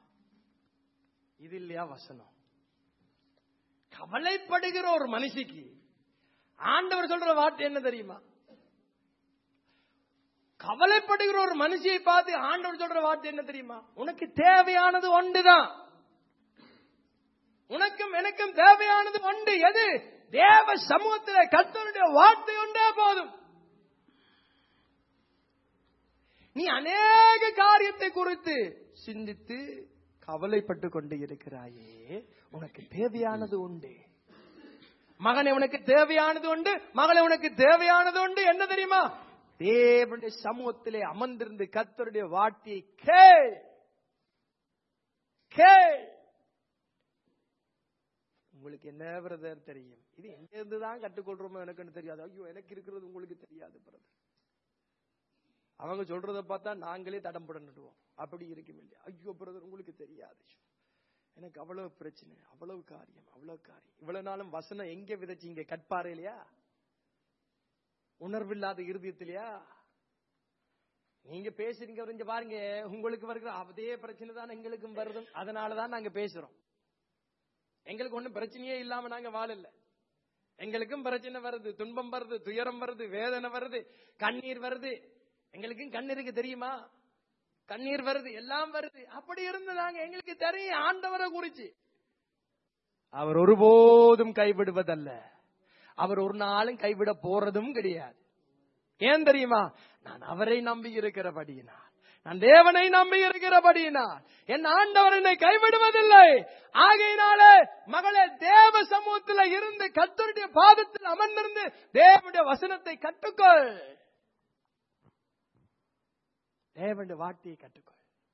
இது இல்லையா வசனம்? கவலைப்படுகிற ஒரு மனுஷிக்கு ஆண்டவர் சொல்ற வார்த்தை என்ன தெரியுமா? கவலைப்படுகிற ஒரு மனுஷியை பார்த்து ஆண்டவர் சொல்ற வார்த்தை என்ன தெரியுமா? உனக்கு தேவையானது ஒன்றுதான், உனக்கும் எனக்கும் தேவையானது ஒன்று. எது? தேவ சமூகத்தில் கர்த்தருடைய வார்த்தை ஒன்றே போதும். நீ அநேக காரியத்தை குறித்து சிந்தித்து கவலைப்பட்டு கொண்டு இருக்கிறாயே, உனக்கு தேவையானது உண்டு. மகனை உனக்கு தேவையானது உண்டு, மகளை உனக்கு தேவையானது உண்டு. என்ன தெரியுமா? தேவனுடைய சமூகத்திலே அமர்ந்திருந்து கர்த்தருடைய வார்த்தையை கேள் கேள். உங்களுக்கு என்ன பிரதர் தெரியும்? இது எங்க இருந்துதான் கற்றுக்கொள்றோமோ எனக்கு தெரியாது. ஐயோ எனக்கு இருக்கிறது உங்களுக்கு தெரியாது பிரதர். அவங்க சொல்றதை பார்த்தா நாங்களே தடம் புடனுடுவோம். அப்படி இருக்கும் இல்லையா? ஐயோ பிரதர் உங்களுக்கு தெரியாது, எனக்கு அவ்வளவு பிரச்சனை, அவ்வளவு காரியம், அவ்வளவு காரியம். இவ்வளவு நாளும் வசனம் எங்க விதைச்சீங்க? கற்பாறை இல்லையா? உணர்வில்லாத இருதயத்திலையா? நீங்க பேசுறீங்க பாருங்க, உங்களுக்கு வருகிற அதே பிரச்சனை தான் எங்களுக்கும் வருது. அதனாலதான் நாங்க பேசுறோம். எங்களுக்கு ஒண்ணும் பிரச்சனையே இல்லாம நாங்க வாழல. எங்களுக்கும் பிரச்சனை வருது, துன்பம் வருது, துயரம் வருது, வேதனை வருது, கண்ணீர் வருது. எங்களுக்கும் கண்ணீருக்கு தெரியுமா? கண்ணீர் வருது, எல்லாம் வருது. அப்படி இருந்து நாங்க எங்களுக்கு தெரியும் ஆண்டவரை குறிச்சு. அவர் ஒருபோதும் கைவிடுவதல்ல. அவர் ஒரு நாளும் கைவிட போறதும் கிடையாது. ஏன் தெரியுமா? நான் அவரை நம்பி இருக்கிறபடியினால், நான் தேவனை நம்பி இருக்கிறபடியினால் என் ஆண்டவர் என்னை கைவிடுவதில்லை. ஆகையினாலே மகளே, தேவ சமூகத்தில் இருந்து கர்த்தருடைய பாதத்தில் அமர்ந்திருந்து தேவனுடைய வசனத்தை கற்றுக்கொள். தேவனுடைய வார்த்தையை கற்றுக்கொள்.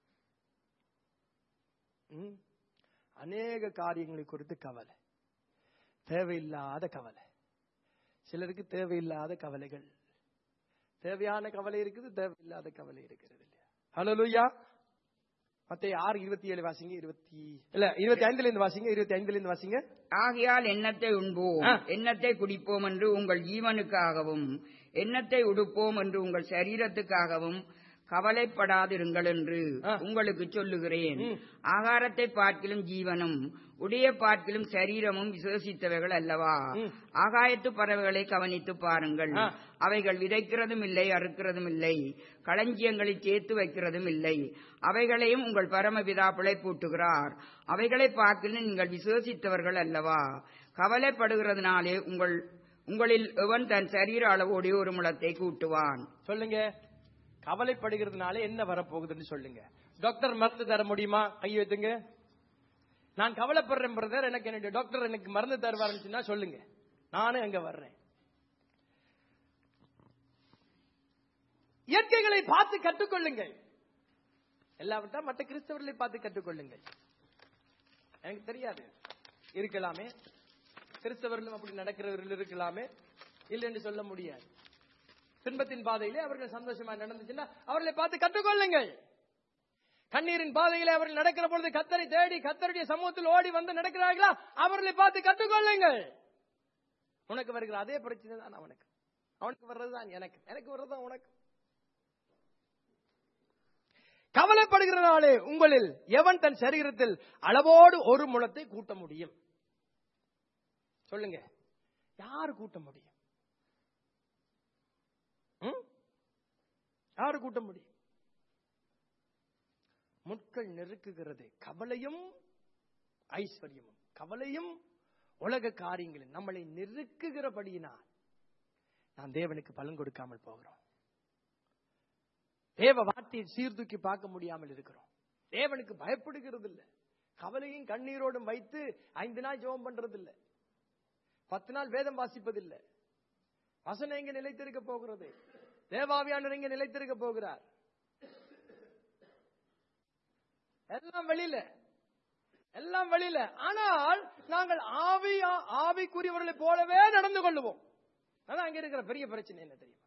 அநேக காரியங்களை குறித்து கவலை, தேவையில்லாத கவலை. சிலருக்கு தேவையில்லாத கவலைகள், தேவையான கவலை இருக்குது, தேவையில்லாத கவலை இருக்கிறது இல்லையா? ஹல்லேலூயா. மத்தேயு ஆறு இருபத்தி ஏழு வாசிங்க. இருபத்தி இல்ல இருபத்தி ஐந்துல இருந்து வாசிங்க. இருபத்தி ஐந்துல இருந்து வாசிங்க. ஆகையால் எண்ணத்தை உண்போம், எண்ணத்தை குடிப்போம் என்று உங்கள் ஜீவனுக்காகவும், எண்ணத்தை உடுப்போம் என்று உங்கள் சரீரத்துக்காகவும் கவலைப்படாதிருங்கள் என்று உங்களுக்கு சொல்லுகிறேன். ஆகாரத்தை பார்க்கிலும் ஜீவனும், உடைய பார்க்கிலும் சரீரமும் விசேஷித்தவைகள் அல்லவா? ஆகாயத்து பறவைகளை கவனித்து பாருங்கள். அவைகள் விதைக்கிறதும் இல்லை, அறுக்கிறதும் இல்லை, களஞ்சியங்களில் சேர்த்து வைக்கிறதும் இல்லை. அவைகளையும் உங்கள் பரமபிதா பிழைப்பூட்டுகிறார். அவைகளை பார்க்கிலும் நீங்கள் விசேஷித்தவர்கள் அல்லவா? கவலைப்படுகிறதுனாலே உங்கள் உங்களில் எவன் தன் சரீர அளவோடு ஒரு முழத்தை கூட்டுவான்? சொல்லுங்க. கவலைப்படுகிறதுனால என்ன வரப்போகுதுன்னு சொல்லுங்க. டாக்டர் மருந்து தர முடியுமா? கை வைத்துங்க. நான் கவலைப்படுறேன் பிரதர், எனக்கு என்னுடைய டாக்டர் எனக்கு மருந்து தருவாருன்னு சொல்லுங்க, நானும் அங்க வர்றேன். இயற்கைகளை பார்த்து கற்றுக்கொள்ளுங்கள். எல்லாவற்றா மற்ற கிறிஸ்தவர்களை பார்த்து கற்றுக்கொள்ளுங்கள். எனக்கு தெரியாது, இருக்கலாமே கிறிஸ்தவர்களும் அப்படி நடக்கிறவர்கள் இருக்கலாமே, இல்லைன்னு சொல்ல முடியாது. துன்பத்தின் பாதையிலே அவர்கள் சந்தோஷமா நடந்துச்சுன்னா அவர்களை பார்த்து கற்றுக்கொள்ளுங்கள். கண்ணீரின் பாதையிலே அவர்கள் நடக்கிற பொழுது கர்த்தரை தேடி கர்த்தருடைய சமூகத்தில் ஓடி வந்து நடக்கிறார்களா, அவர்களை பார்த்து கற்றுக்கொள்ளுங்கள். உனக்கு வருகிற அதே பிரச்சனை தான் அவனுக்கு, அவனுக்கு வர்றதுதான் எனக்கு, எனக்கு வர்றதுதான் உனக்கு. கவலைப்படுகிறனாலே உங்களில் எவன் தன் சரீரத்தில் அளவோடு ஒரு முழத்தை கூட்ட முடியும்? சொல்லுங்க, யாரு கூட்ட முடியும்? யாரு கூட்ட முடியும்? முட்கள் நெருக்குகிறது. கவலையும் ஐஸ்வர்யமும், கவலையும் உலக காரியங்களும் நம்மளை நெருக்குகிறபடியினால் நாம் தேவனுக்கு பலன் கொடுக்காமல் போகிறோம். தேவ வார்த்தையை சீர்தூக்கி பார்க்க முடியாமல் இருக்கிறோம். தேவனுக்கு பயப்படுகிறது இல்லை. கவலையும் கண்ணீரோடும் வைத்து ஐந்து நாள் ஜெபம் பண்றது இல்லை, பத்து நாள் வேதம் வாசிப்பதில்லை. வசனம் எங்க நிலைத்திருக்க போகிறது? தேவாவியானவர் எங்க நிலைத்திருக்க போகிறார்? எல்லாம் வெளியில, எல்லாம் வெளியில. ஆனால் நாங்கள் ஆவி ஆவிக்குரியவர்களை போலவே நடந்து கொள்ளுவோம். அதான் அங்க இருக்கிற பெரிய பிரச்சனை. என்ன தெரியுமா?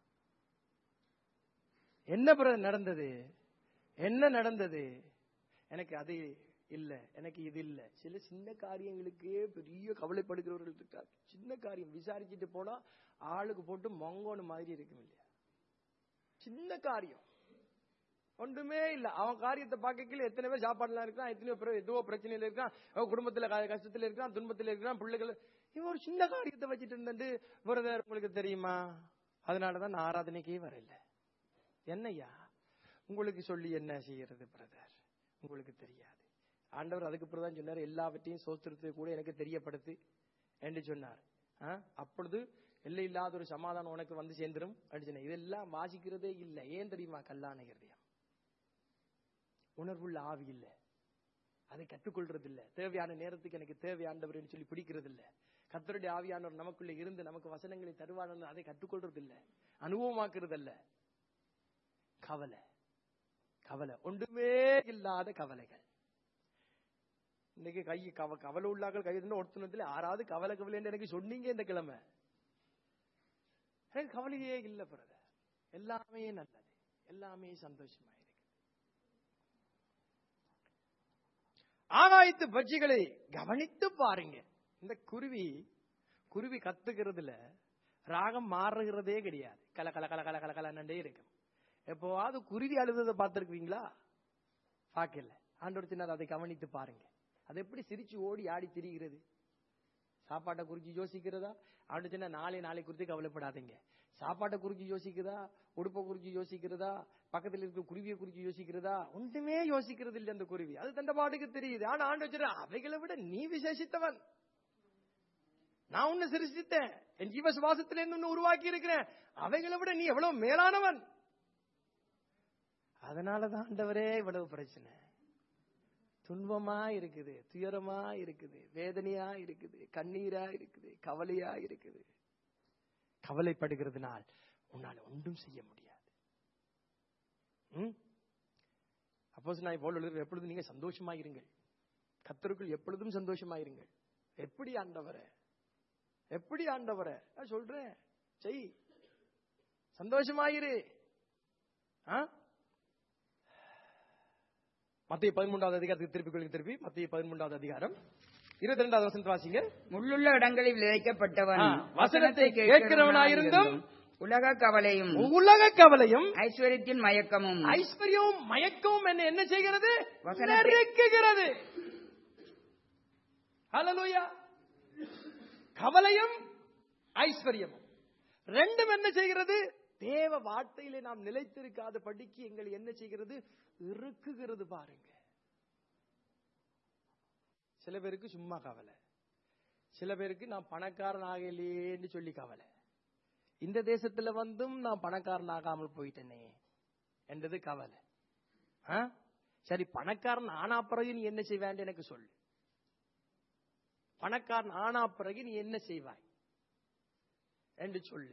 என்ன பிரதர் நடந்தது? என்ன நடந்தது? எனக்கு அது இல்ல, எனக்கு இது இல்ல. சில சின்ன காரியங்களுக்கே பெரிய கவலைப்படுகிறவர்கள் இருக்கார். சின்ன காரியம் விசாரிச்சுட்டு போனா ஆளுக்கு போட்டு மொங்கோன்னு மாதிரி இருக்கும் இல்லையா? சின்ன காரியம் ஒன்றுமே இல்ல. அவன் காரியத்தை பார்க்கல எத்தனை பேர் சாப்பாடுலாம் இருக்கான், எத்தனையோ பேர் எதுவோ பிரச்சனையில இருக்கான், குடும்பத்துல கஷ்டத்துல இருக்கான், துன்பத்துல இருக்கான், பிள்ளைகள். இவன் ஒரு சின்ன காரியத்தை வச்சுட்டு இருந்துட்டு பிரதர் உங்களுக்கு தெரியுமா, அதனாலதான் நான் ஆராதனைக்கே வரல. என்னையா உங்களுக்கு சொல்லி என்ன செய்யறது பிரதர்? உங்களுக்கு தெரியாது. ஆண்டவர் அதுக்கு பிறகு தான் சொன்னார், எல்லாவற்றையும் சோத்திரத்தை கூட எனக்கு தெரியப்படுத்து என்று சொன்னார். அப்பொழுது எல்லை இல்லாத ஒரு சமாதானம் உனக்கு வந்து சேர்ந்துடும் அப்படின்னு சொன்ன. இதெல்லாம் வாசிக்கிறதே இல்லை. ஏன் தெரியுமா? கல்லான இருதயம், உணர்வுள்ள ஆவி இல்லை, அதை கற்றுக்கொள்றது இல்லை. தேவையான நேரத்துக்கு எனக்கு தேவையானவர் சொல்லி பிடிக்கிறது இல்லை. கர்த்தருடைய ஆவியானவர் நமக்குள்ள இருந்து நமக்கு வசனங்களை தருவான அதை கற்றுக்கொள்றது இல்லை, அனுபவமாக்குறது அல்ல. கவலை, கவலை, ஒன்றுமே இல்லாத கவலைகள். இன்னைக்கு கை கவலை உள்ளாக்கள் கைது ஒருத்தனத்துல ஆறாவது கவலை கவலை எனக்கு சொன்னீங்க இந்த கிழமை. எனக்கு கவலையே இல்லை பிரதர், எல்லாமே நல்லது, எல்லாமே சந்தோஷமா இருக்கு. ஆகாயத்து பட்சிகளை கவனித்து பாருங்க. இந்த குருவி குருவி கத்துக்கிறதுல ராகம் மாறுகிறதே கிடையாது. கல கல கல கல கல கலன்னே இருக்கு. எப்போவாவது குருவி அழுததை பார்த்திருக்கீங்களா? பார்க்கல. ஆண்டவர் சொன்னார், அதை கவனித்து பாருங்க. அது எப்படி சிரிச்சு ஓடி ஆடி திரிகிறது. சாப்பாட்டை குறிச்சு யோசிக்கிறதா? அப்படின்னு சொன்னா நாளை நாளை குறித்து கவலைப்படாதீங்க. சாப்பாட்டை குறிச்சு யோசிக்கிறதா? உடுப்பை குறிச்சு யோசிக்கிறதா? பக்கத்தில் இருக்க குருவியை குறிச்சு யோசிக்கிறதா? ஒன்றுமே யோசிக்கிறது இல்லை அந்த குருவி. அது தண்ட பாட்டுக்கு தெரியுது. ஆனா ஆண்டு வச்சுட்டு அவைகளை விட நீ விசேஷித்தவன், நான் உன்னை சிருஷ்டித்தேன், என் ஜீவ சுவாசத்திலிருந்து உன்னை உருவாக்கி இருக்கிறேன், அவைகளை விட நீ எவ்வளவு மேலானவன். அதனாலதான் ஆண்டவரே இவ்வளவு பிரச்சனை, துன்பமா இருக்குது, துயரமா இருக்குது, வேதனையா இருக்குது, கண்ணீரா இருக்குது, கவலையா இருக்குது. கவலைப்படுகிறதுனால் உன்னால் ஒன்றும் செய்ய முடியாது. அப்போஸ்தலனாகிய பவுல் எழுதுகிறார், எப்பொழுதும் நீங்க சந்தோஷமா இருங்கள், கர்த்தருக்குள் எப்பொழுதும் சந்தோஷமா இருங்கள். எப்படி ஆண்டவரே, எப்படி ஆண்டவரே? நான் சொல்றேன், செய், சந்தோஷமாயிரு. மத்திய பதிமூன்றாவது அதிகாரத்துக்கு திருப்பி கொள்ளுங்க. திருப்பி மத்திய பதிமூன்றாவது அதிகாரம் இருபத்தி ரெண்டாவது வசனத்தை வாசிங்க. முள்ளுள்ள இடங்களில் விதைக்கப்பட்டவன் வசனத்தை கேட்கிறவனாயிருந்தும் உலக கவலையும் உலக கவலையும் ஐஸ்வர்யத்தின் மயக்கமும் ஐஸ்வர்யமும் மயக்கமும் என்ன என்ன செய்கிறது? வசனத்தை நெருக்குகிறது. ஹல்லேலூயா. கவலையும் ஐஸ்வர்யமும் ரெண்டும் என்ன செய்கிறது? தேவ வார்த்தையிலே நாம் நிலைத்திருக்காத படிக்கு எங்களை என்ன செய்கிறது? இறுக்குகிறது. பாருங்க, சில பேருக்கு சும்மா கவலை, சில பேருக்கு நான் பணக்காரன் ஆகலேன்னு சொல்லி கவலை. இந்த தேசத்துல வந்தும் நான் பணக்காரன் ஆகாமல் போயிட்டேனே என்றது கவலை. சரி, பணக்காரன் ஆனா பிறகு நீ என்ன செய்வான்னு எனக்கு சொல்லு. பணக்காரன் ஆனா பிறகு நீ என்ன செய்வாய் என்று சொல்லு.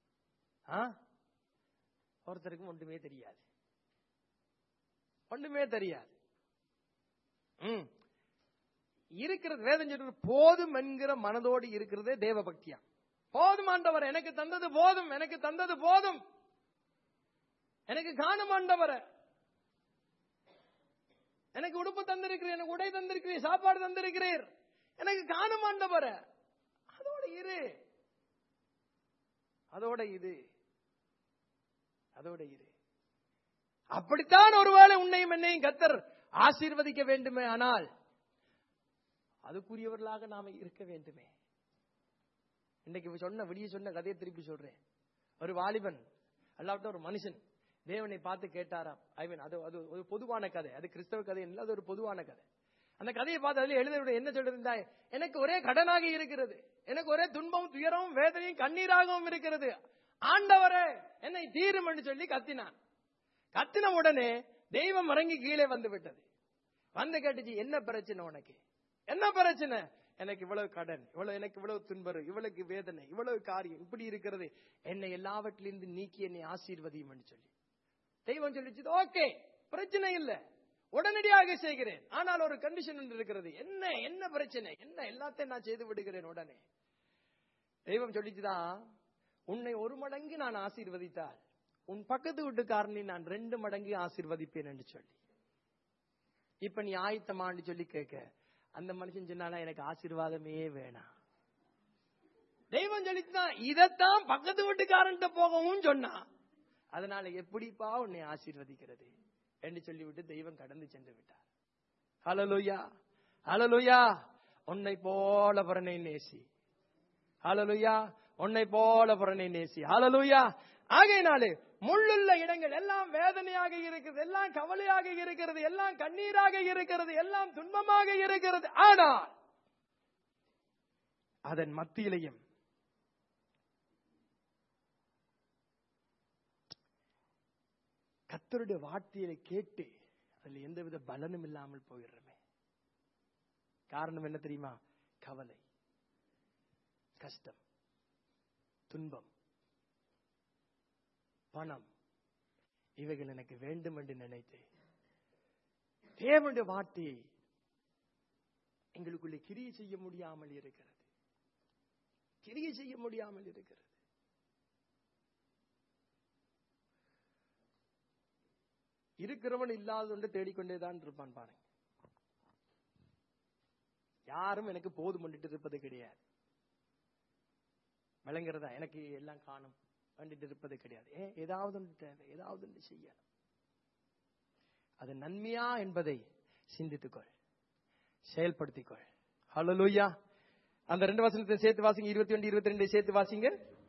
ஒருத்தருக்கும் ஒன்றுமே தெரியாது, ஒன்றுமே தெரியாது. இருக்கிறது வேதம் சொல்றது போதும் என்கிற மனதோடு இருக்கிறதே தேவ பக்தியா. போதும் ஆண்டவர், எனக்கு தந்தது போதும், எனக்கு தந்தது போதும், எனக்கு காணும் ஆண்டவர், எனக்கு உடுப்பு தந்திருக்கிறீர், எனக்கு உடை தந்திருக்கிறீர், சாப்பாடு தந்திருக்கிறீர், எனக்கு காணும் ஆண்டவர். அதோட இரு, அதோட இது, அதோட இரு. அப்படித்தான் ஒருவேளை உன்னையும் என்னையும் கர்த்தர் ஆசீர்வதிக்க வேண்டுமே, ஆனால் அதுக்குரியவர்களாக நாம இருக்க வேண்டுமே. இன்னைக்கு சொன்ன விடிய சொன்ன கதையை திருப்பி சொல்றேன். ஒரு வாலிபன் அல்லாவிட்ட ஒரு மனுஷன் தேவனை பார்த்து கேட்டாராம். ஐ மீன் அது அது ஒரு பொதுவான கதை, அது கிறிஸ்தவ கதை இல்லை, அது ஒரு பொதுவான கதை. அந்த கதையை பார்த்து அதுல எழுத என்ன சொல்லிருந்தா, எனக்கு ஒரே கடனாக இருக்கிறது, எனக்கு ஒரே துன்பம் துயரமும் வேதனையும் கண்ணீராகவும் இருக்கிறது, ஆண்டவரே என்னை தீரும் என்று சொல்லி கத்தினான். கத்தின உடனே தெய்வம் இறங்கி கீழே வந்து விட்டது. வந்து கேட்டுச்சு, என்ன பிரச்சனை உனக்கு, என்ன பிரச்சனை? எனக்கு இவ்வளவு கடன், இவ்வளவு எனக்கு இவ்வளவு துன்பம், இவ்வளவு வேதனை, இவ்வளவு காரியம் இப்படி இருக்கிறது, என்னை எல்லாவற்றிலிருந்து நீக்கி என்னை ஆசீர்வதியும் என்று சொல்லி தெய்வம் சொல்லிச்சு. ஓகே, பிரச்சனை இல்லை, உடனடியாக செய்கிறேன், ஆனால் ஒரு கண்டிஷன் ஒன்று இருக்கிறது. என்ன என்ன பிரச்சனை? என்ன? எல்லாத்தையும் நான் செய்து விடுகிறேன். உடனே தெய்வம் சொல்லிச்சுதான், உன்னை ஒரு மடங்கு நான் ஆசீர்வதித்தால் உன் பக்கத்து வீட்டுக்காரனை நான் ரெண்டு மடங்கு ஆசீர்வதிப்பேன் என்று சொல்லி. இப்ப நீ ஆயத்தமான்னு சொல்லி கேட்க, அந்த மனுஷன் சொன்னா எனக்கு ஆசீர்வாதமே வேணாம். தெய்வம் சொல்லிச்சுதான், இதத்தான் பக்கத்து வீட்டுக்காரன் போகவும் சொன்னா, அதனால எப்படிப்பா உன்னை ஆசீர்வதிக்கிறது என்று சொல்லிவிட்டு தெய்வம் கடந்து சென்று விட்டார். ஹல்லேலூயா, ஹல்லேலூயா. உன்னை போல பரனை நேசி, ஹல்லேலூயா, உன்னை போல பரனை நேசி, ஹல்லேலூயா. ஆகையினாலே முள்ளுள்ள இடங்கள் எல்லாம் வேதனையாக இருக்கிறது, எல்லாம் கவலையாக இருக்கிறது, எல்லாம் கண்ணீராக இருக்கிறது, எல்லாம் துன்பமாக இருக்கிறது. ஆனால் அதன் மத்தியிலையும் கர்த்தருடைய வார்த்தையை கேட்டு அதுல எந்தவித பலனும் இல்லாமல் போயிடுறமே. காரணம் என்ன தெரியுமா? கவலை, கஷ்டம், துன்பம், பணம், இவைகள் எனக்கு வேண்டும் என்று நினைத்து தேவனுடைய வார்த்தையை எங்களுக்குள்ளே கிரியை செய்ய முடியாமல் இருக்கிறது, கிரியை செய்ய முடியாமல் இருக்கிறது. இருக்கிறவன் இல்லாத ஒன்று தேடிக்கொண்டேதான் இருப்பான் பாருங்க. யாரும் எனக்கு போதும் பண்ணிட்டு இருப்பது கிடையாது, விளங்குறதா? எனக்கு எல்லாம் காணும் பண்ணிட்டு இருப்பது கிடையாது. ஏ ஏதாவது ஒன்று தேவை, ஏதாவது ஒன்று செய்யணும். அது நன்மையா என்பதை சிந்தித்துக்கொள், செயல்படுத்திக்கொள். ஹல்லேலூயா. அந்த ரெண்டு வசனத்தை சேர்த்து வாசிங்க. இருபத்தி ஒன்று இருபத்தி ரெண்டு சேர்த்து வாசிங்க.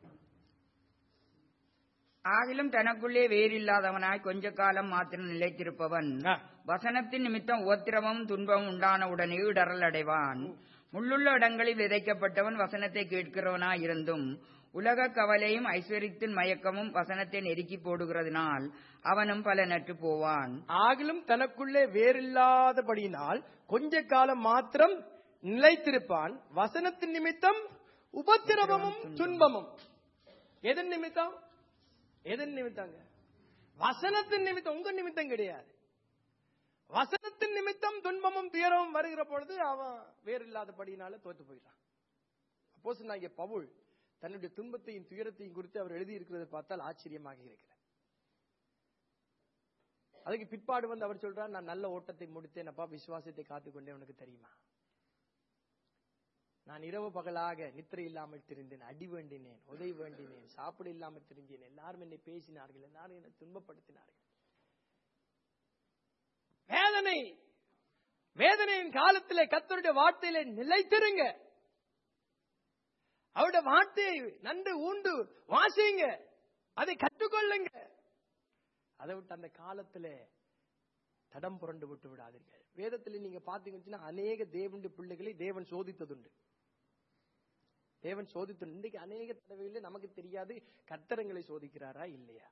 ஆகிலும் தனக்குள்ளே வேறில்லாதவனாய் கொஞ்ச காலம் மாத்திரம் நிலைத்திருப்பவன் வசனத்தின் நிமித்தம் உபத்திரமும் துன்பமும் உண்டான உடனே இடரல் அடைவான். முள்ளுள்ள இடங்களில் விதைக்கப்பட்டவன் வசனத்தை கேட்கிறவனாய் இருந்தும் உலக கவலையும் ஐஸ்வர்யத்தின் மயக்கமும் வசனத்தை நெருக்கி போடுகிறதுனால் அவனும் பல நட்டு போவான். ஆகிலும் தனக்குள்ளே வேறில்லாதபடியினால் கொஞ்ச காலம் மாத்திரம் நிலைத்திருப்பான். வசனத்தின் நிமித்தம் உபத்திரவமும் துன்பமும். எதன் நிமித்தம்? எதன் நிமித்தங்க? வசனத்தின் நிமித்தம். உங்க நிமித்தம் கிடையாது. வசனத்தின் நிமித்தம் துன்பமும் துயரமும் வருகிற பொழுது அவன் வேறில்லாதபடியினால தோத்து போயிட்டான். அப்போஸ்தலனாகிய பவுல் தன்னுடைய துன்பத்தையும் துயரத்தையும் குறித்து அவர் எழுதி இருக்கிறதை பார்த்தால் ஆச்சரியமாக இருக்கிறார். அதுக்கு பிற்பாடு வந்து அவர் சொல்றார், நான் நல்ல ஓட்டத்தை முடித்தேன் அப்பா, விசுவாசத்தை காத்துக்கொண்டேன். உனக்கு தெரியுமா, நான் இரவு பகலாக நித்திரை இல்லாமல் திரிந்தேன், அடி வேண்டினேன், உதவி வேண்டினேன், சாப்பிட இல்லாமல் திரிந்தேன், எல்லாரும் என்னை பேசினார்கள், எல்லாரும் என்னை துன்பப்படுத்தினார்கள். வேதனை வேதனையின் காலத்திலே கர்த்தருடைய வார்த்தையிலே நிலைத்திருங்க. அவருடைய வார்த்தையை நன்று ஊண்டு வாசிங்க, அதை கற்றுக்கொள்ளுங்க. அதை விட்டு அந்த காலத்திலே தடம் புரண்டு விட்டு விடாதீர்கள். வேதத்தில் நீங்க பாத்தீங்கன்னா அநேக தேவனுடைய பிள்ளைகளை தேவன் சோதித்ததுண்டு. தேவன் சோதித்து இன்றைக்கு அநேக தடவைகளில் நமக்கு தெரியாது கர்த்தரங்களை சோதிக்கிறாரா இல்லையா.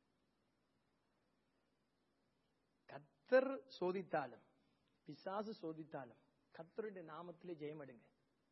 கர்த்தர் சோதித்தாலும் பிசாசு சோதித்தாலும் கர்த்தருடைய நாமத்திலே ஜெயம் எடுங்க.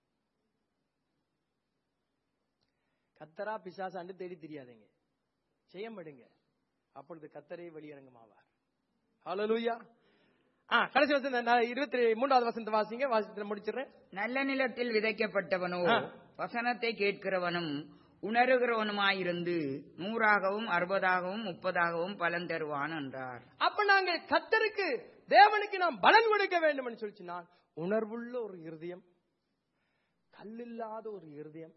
கர்த்தரா பிசாசு அண்டு தேடி தெரியாதீங்க, ஜெயம் எடுங்க. அப்பொழுது கர்த்தரே வெளியரங்கமாவார். ஹல்லேலூயா. ஆ கடைசி வசனம் இருபத்தி மூன்றாவது வசனத்தை வாசிங்க. வாசித்து முடிச்சிடுறேன். நல்ல நிலத்தில் விதைக்கப்பட்டவனோ வசனத்தை கேட்கிறவனும் உணர்கிறவனுமாயிருந்து நூறாகவும் அறுபதாகவும் முப்பதாகவும் பலன் தருவான் என்றார். அப்ப நாங்கள் கர்த்தருக்கு தேவனுக்கு நாம் பலன் கொடுக்க வேண்டும் என்று சொல்லிச்சுனால் உணர்வுள்ள ஒரு இருதயம், கல்லில்லாத ஒரு இருதயம்,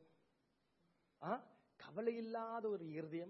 கவலை இல்லாத ஒரு இருதயம்,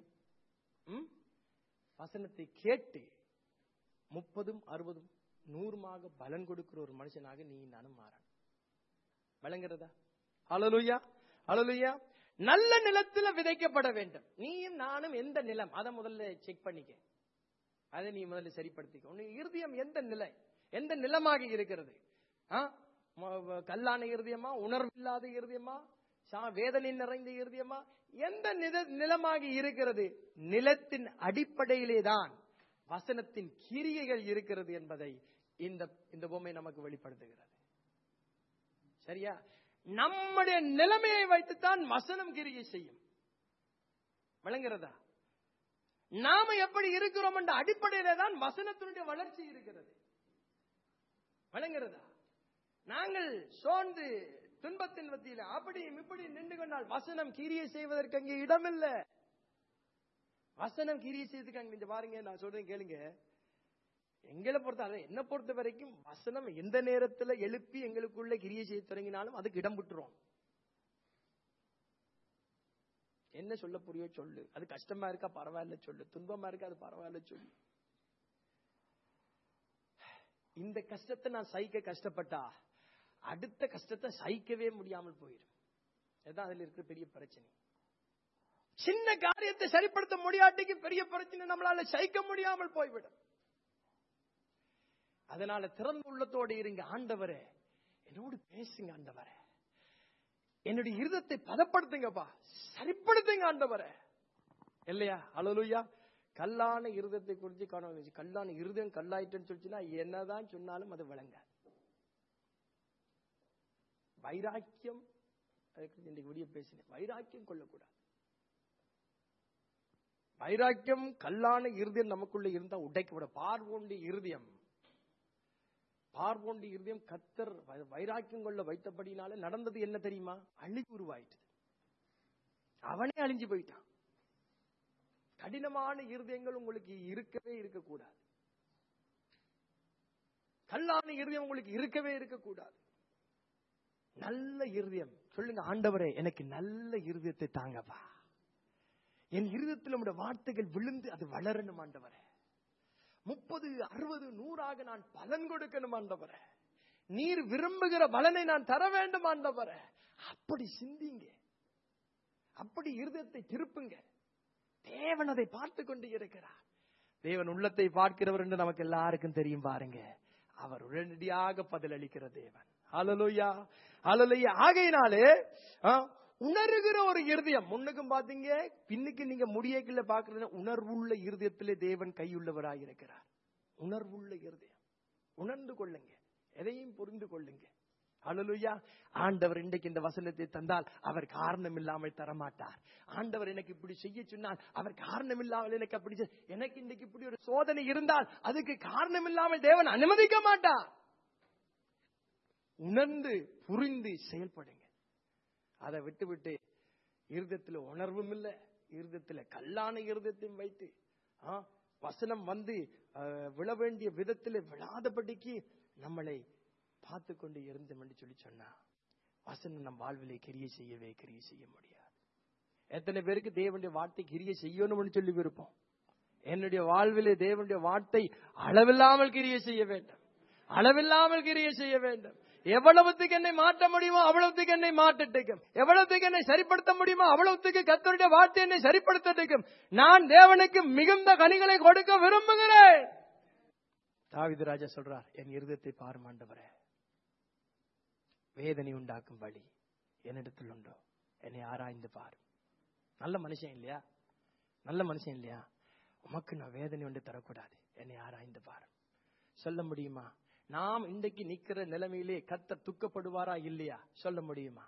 வசனத்தை கேட்டு முப்பதும் அறுபதும் நூறுமாக பலன் கொடுக்கிற ஒரு மனுஷனாக நீ நானும் மாறணும். வழங்குறதா? ஹல்லேலூயா, ஹல்லேலூயா. நல்ல நிலத்துல விதைக்கப்பட வேண்டும். நீயும் நானும் எந்த நிலம் அதை முதல்ல செக் பண்ணிக்க, அதை நீ முதல்ல சரிப்படுத்திக்க. உன் இருதயம் எந்த நிலை, எந்த நிலமாக இருக்கிறது? கல்லான இருதயமா, உணர்வில்லாத இருதயமா, வேதனை நிறைந்த இருதயமா, எந்த நிலமாக இருக்கிறது? நிலத்தின் அடிப்படையிலே தான் வசனத்தின் கிரியைகள் இருக்கிறது என்பதை இந்த இந்த பொம்மை நமக்கு வெளிப்படுத்துகிறது. சரியா? நம்முடைய நிலைமையை வைத்துத்தான் வசனம் கிரியை செய்யும். விளங்குறதா? நாம எப்படி இருக்கிறோம் என்ற அடிப்படையிலே தான் வசனத்தினுடைய வளர்ச்சி இருக்கிறது. விளங்குறதா? நாங்கள் சோர்ந்து துன்பத்தின் மத்தியில் அப்படி இப்படி நின்று கொண்டால் வசனம் கிரியை செய்வதற்கு அங்கே இடமில்லை. வசனம் கிரியை செய்வதற்கு அங்க இந்த பாருங்க, நான் சொல்றேன் கேளுங்க. எங்களை பொறுத்த என்ன பொறுத்த வரைக்கும் வசனம் எந்த நேரத்தில் எழுப்பி எங்களுக்குள்ள கிரியை செய்ய தொடங்கினாலும் அதுக்கு இடம் விட்டுரும். என்ன சொல்ல புரியோ சொல்லு, அது கஷ்டமா இருக்கா பரவாயில்ல சொல்லு, துன்பமா இருக்கா அது பரவாயில்ல சொல்லு. இந்த கஷ்டத்தை நான் சகிக்க கஷ்டப்பட்டா அடுத்த கஷ்டத்தை சகிக்கவே முடியாமல் போயிடும். அதுதான் அதுல இருக்கிற பெரிய பிரச்சனை. சின்ன காரியத்தை சரிப்படுத்த முடியாட்டிக்கு பெரிய பிரச்சனை நம்மளால சகிக்க முடியாமல் போய்விடும். அதனால திறந்த உள்ளத்தோடு இருங்க. ஆண்டவரே என்னோடு பேசுங்க, ஆண்டவரே என்னுடைய இருதயத்தை பதப்படுத்துங்கப்பா, சரிப்படுத்துங்க ஆண்டவரே. இல்லையா? ஹல்லேலூயா. கல்லான இருதயத்தை குறித்து காண, கல்லான இருதயம் கல்லாயிட்டுன்னு சொல்லிச்சுன்னா என்னதான் சொன்னாலும் அது விளங்காது. வைராக்கியம், இன்னைக்கு விடிய பேசினேன், வைராக்கியம் கொள்ளக்கூடாது. வைராக்கியம் கல்லான இருதயம் நமக்குள்ள இருந்தா உடைக்கப்பட. பார்வோண்டி இருதயம், பார்வோண்டி இருதயம் கர்த்தர் வைராக்கியம் கொள்ள வைத்தபடினால நடந்தது என்ன தெரியுமா? அழிவு உருவாயிட்டு, அவனே அழிஞ்சு போயிட்டான். கடினமான இருதயங்கள் உங்களுக்கு இருக்கவே இருக்கக்கூடாது. கல்லான இருதயம் உங்களுக்கு இருக்கவே இருக்கக்கூடாது. நல்ல இருதயம் சொல்லுங்க, ஆண்டவரே எனக்கு நல்ல இருதயத்தை தாங்கப்பா. என் இருதயத்தில் உம்முடைய வார்த்தைகள் விழுந்து அது வளரணும் ஆண்டவரே. முப்பது அறுபது நூறாக நான் பலன் கொடுக்கணும் ஆண்டவரே. நீர் விரும்புகிற பலனை நான் தர வேண்டும் ஆண்டவரே. அப்படி சிந்திங்க, அப்படி இருதயத்தை திருப்புங்க. தேவன் அதை பார்த்து கொண்டு இருக்கிறார். தேவன் உள்ளத்தை பார்க்கிறவர் என்று நமக்கு எல்லாருக்கும் தெரியும் பாருங்க. அவர் உடனடியாக பதில் அளிக்கிற தேவன். ஹல்லேலூயா, ஹல்லேலூயா. ஆகையினாலே உணர்கிற ஒரு இருதயம், முன்னுக்கும் பாத்தீங்க பின்னுக்கு நீங்க முடியக்குள்ள பாக்குறது, உணர்வுள்ள இருதயத்திலே தேவன் கையுள்ளவராக இருக்கிறார். உணர்வுள்ள இருதயம், உணர்ந்து கொள்ளுங்க, எதையும் புரிந்து கொள்ளுங்க. ஹல்லேலூயா. ஆண்டவர் இன்றைக்கு இந்த வசனத்தை தந்தால் அவர் காரணம் இல்லாமல் தரமாட்டார். ஆண்டவர் எனக்கு இப்படி செய்ய சொன்னால் அவர் காரணம் இல்லாமல் எனக்கு அப்படி, எனக்கு இன்றைக்கு இப்படி ஒரு சோதனை இருந்தால் அதுக்கு காரணம் இல்லாமல் தேவன் அனுமதிக்க மாட்டார். உணர்ந்து புரிந்து செயல்படுங்க. அதை விட்டு விட்டு இருதயத்துல உணர்வும் இல்லை, இருதயத்துல கல்லான இருதயத்தையும் வைத்து வசனம் வந்து விழ வேண்டிய விதத்தில் விழாதபடிக்கு நம்மளை பார்த்து கொண்டு இருந்தோம் என்று சொல்லி சொன்னா வசனம் நம் வாழ்விலே கிரியை செய்யவே கிரியை செய்ய முடியாது. எத்தனை பேருக்கு தேவனுடைய வார்த்தை கிரியை செய்யணும்னு சொல்லி விருப்பம்? என்னுடைய வாழ்விலே தேவனுடைய வார்த்தை அளவில்லாமல் கிரியை செய்ய வேண்டும், அளவில்லாமல் கிரியை செய்ய வேண்டும். எவ்வளவுத்துக்கு என்னை மாற்ற முடியுமோ அவ்வளவுத்துக்கு என்னை மாற்றட்டும், எவ்வளவுத்துக்கு என்னை சரிப்படுத்த முடியுமோ அவ்வளவுத்துக்கு கர்த்தருடைய வார்த்தை என்னை சரிப்படுத்தட்டும். நான் தேவனுக்கு மிகுந்த கனிகளை கொடுக்க விரும்புகிறேன். தாவீது ராஜா சொல்றார், என் இருதயத்தை பாரும் ஆண்டவரே, வேதனை உண்டாக்கும் வழி என்னிடத்தில் உண்டோ, என்னை ஆராய்ந்து பாரு. நல்ல மனுஷன் இல்லையா? நல்ல மனுஷன் இல்லையா? உமக்கு நான் வேதனை ஒன்று தரக்கூடாது, என்னை ஆராய்ந்து பாரு. சொல்ல முடியுமா? நாம் இன்றைக்கு நிக்கிற நிலைமையிலே கர்த்தர் துக்கப்படுவாரா இல்லையா? சொல்ல முடியுமா?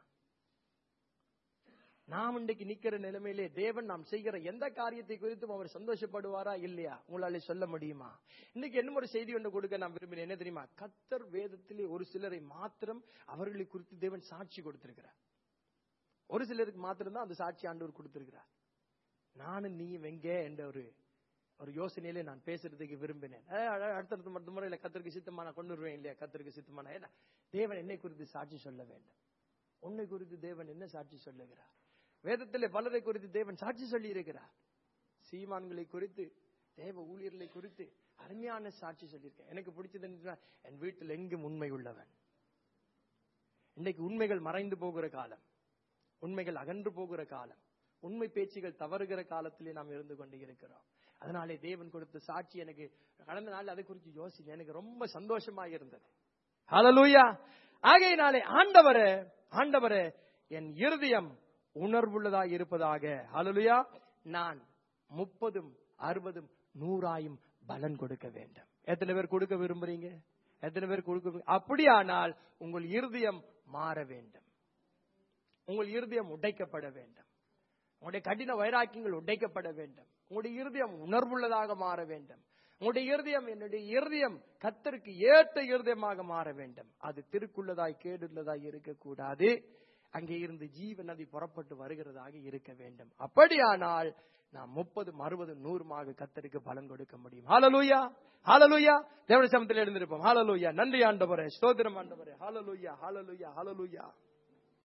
நாம் இன்றைக்கு நிக்கிற நிலைமையிலே தேவன் நாம் செய்கிற எந்த காரியத்தை குறித்தும் அவர் சந்தோஷப்படுவாரா இல்லையா? உங்களால சொல்ல முடியுமா? இன்னைக்கு என்ன ஒரு செய்தி ஒன்று கொடுக்க நான் விரும்பினேன். என்ன தெரியுமா? கர்த்தர் வேதத்திலே ஒரு சிலரை மாத்திரம் அவர்களை குறித்து தேவன் சாட்சி கொடுத்திருக்கிறார். ஒரு சிலருக்கு மாத்திரம் தான் அந்த சாட்சி ஆண்டவர் கொடுத்திருக்கிறார். நானும் நீ வெங்க என்ற ஒரு ஒரு யோசனையிலே நான் பேசுறதுக்கு விரும்பினேன். அடுத்தடுத்த மற்ற முறையில கர்த்தருக்கு சித்தமா நான் கொண்டு வருவேன் இல்லையா? கர்த்தருக்கு சித்தமான ஏன்னா தேவன் என்னை குறித்து சாட்சி சொல்ல வேண்டும். உன்னை குறித்து தேவன் என்ன சாட்சி சொல்லுகிறார்? வேதத்திலே பலரை குறித்து தேவன் சாட்சி சொல்லி இருக்கிறார். சீமான்களை குறித்து, தேவ ஊழியர்களை குறித்து அருமையான சாட்சி சொல்லியிருக்கேன். எனக்கு பிடிச்சது என்ன, என் வீட்டில் எங்கும் உண்மை உள்ளவன். இன்னைக்கு உண்மைகள் மறைந்து போகிற காலம், உண்மைகள் அகன்று போகிற காலம், உண்மை பேச்சுகள் தவறுகிற காலத்திலே நாம் இருந்து கொண்டு இருக்கிறோம். அதனாலே தேவன் கொடுத்த சாட்சி எனக்கு கடந்த நாள் அதை குறித்து யோசிச்சு எனக்கு ரொம்ப சந்தோஷமாக இருந்தது. ஹல்லேலூயா. ஆகையினாலே ஆண்டவரே, ஆண்டவரே என் இருதயம் உணர்வுள்ளதாக இருப்பதாக. ஹல்லேலூயா. நான் முப்பதும் அறுபதும் நூறாயும் பலன் கொடுக்க வேண்டும். எத்தனை பேர் கொடுக்க விரும்புறீங்க? எத்தனை பேர் கொடுக்க? அப்படியானால் உங்கள் இருதயம் மாற வேண்டும், உங்கள் இருதயம் உடைக்கப்பட வேண்டும், உங்களுடைய கடின வைராக்கியங்கள் உடைக்கப்பட வேண்டும், உங்களுடைய இருதயம் உணர்வுள்ளதாக மாற வேண்டும், உங்களுடைய இருதயம் என்னுடைய இருதயம் கர்த்தருக்கு ஏற்ற இருதயமாக மாற வேண்டும். அது திருக்குள்ளதாய் கேடுள்ளதாய் இருக்கக்கூடாது. அங்கே இருந்து ஜீவ நதி புறப்பட்டு வருகிறதாக இருக்க வேண்டும். அப்படியானால் நாம் முப்பது அறுபது நூறுமாக கர்த்தருக்கு பலன் கொடுக்க முடியும். ஹல்லேலூயா, ஹல்லேலூயா. தேவனுடைய சமூகத்தில் எழுந்திருப்போம். ஹல்லேலூயா. நன்றி ஆண்டவரே, ஸ்தோத்திரம் ஆண்டவரே. ஹல்லேலூயா, ஹல்லேலூயா, ஹல்லேலூயா.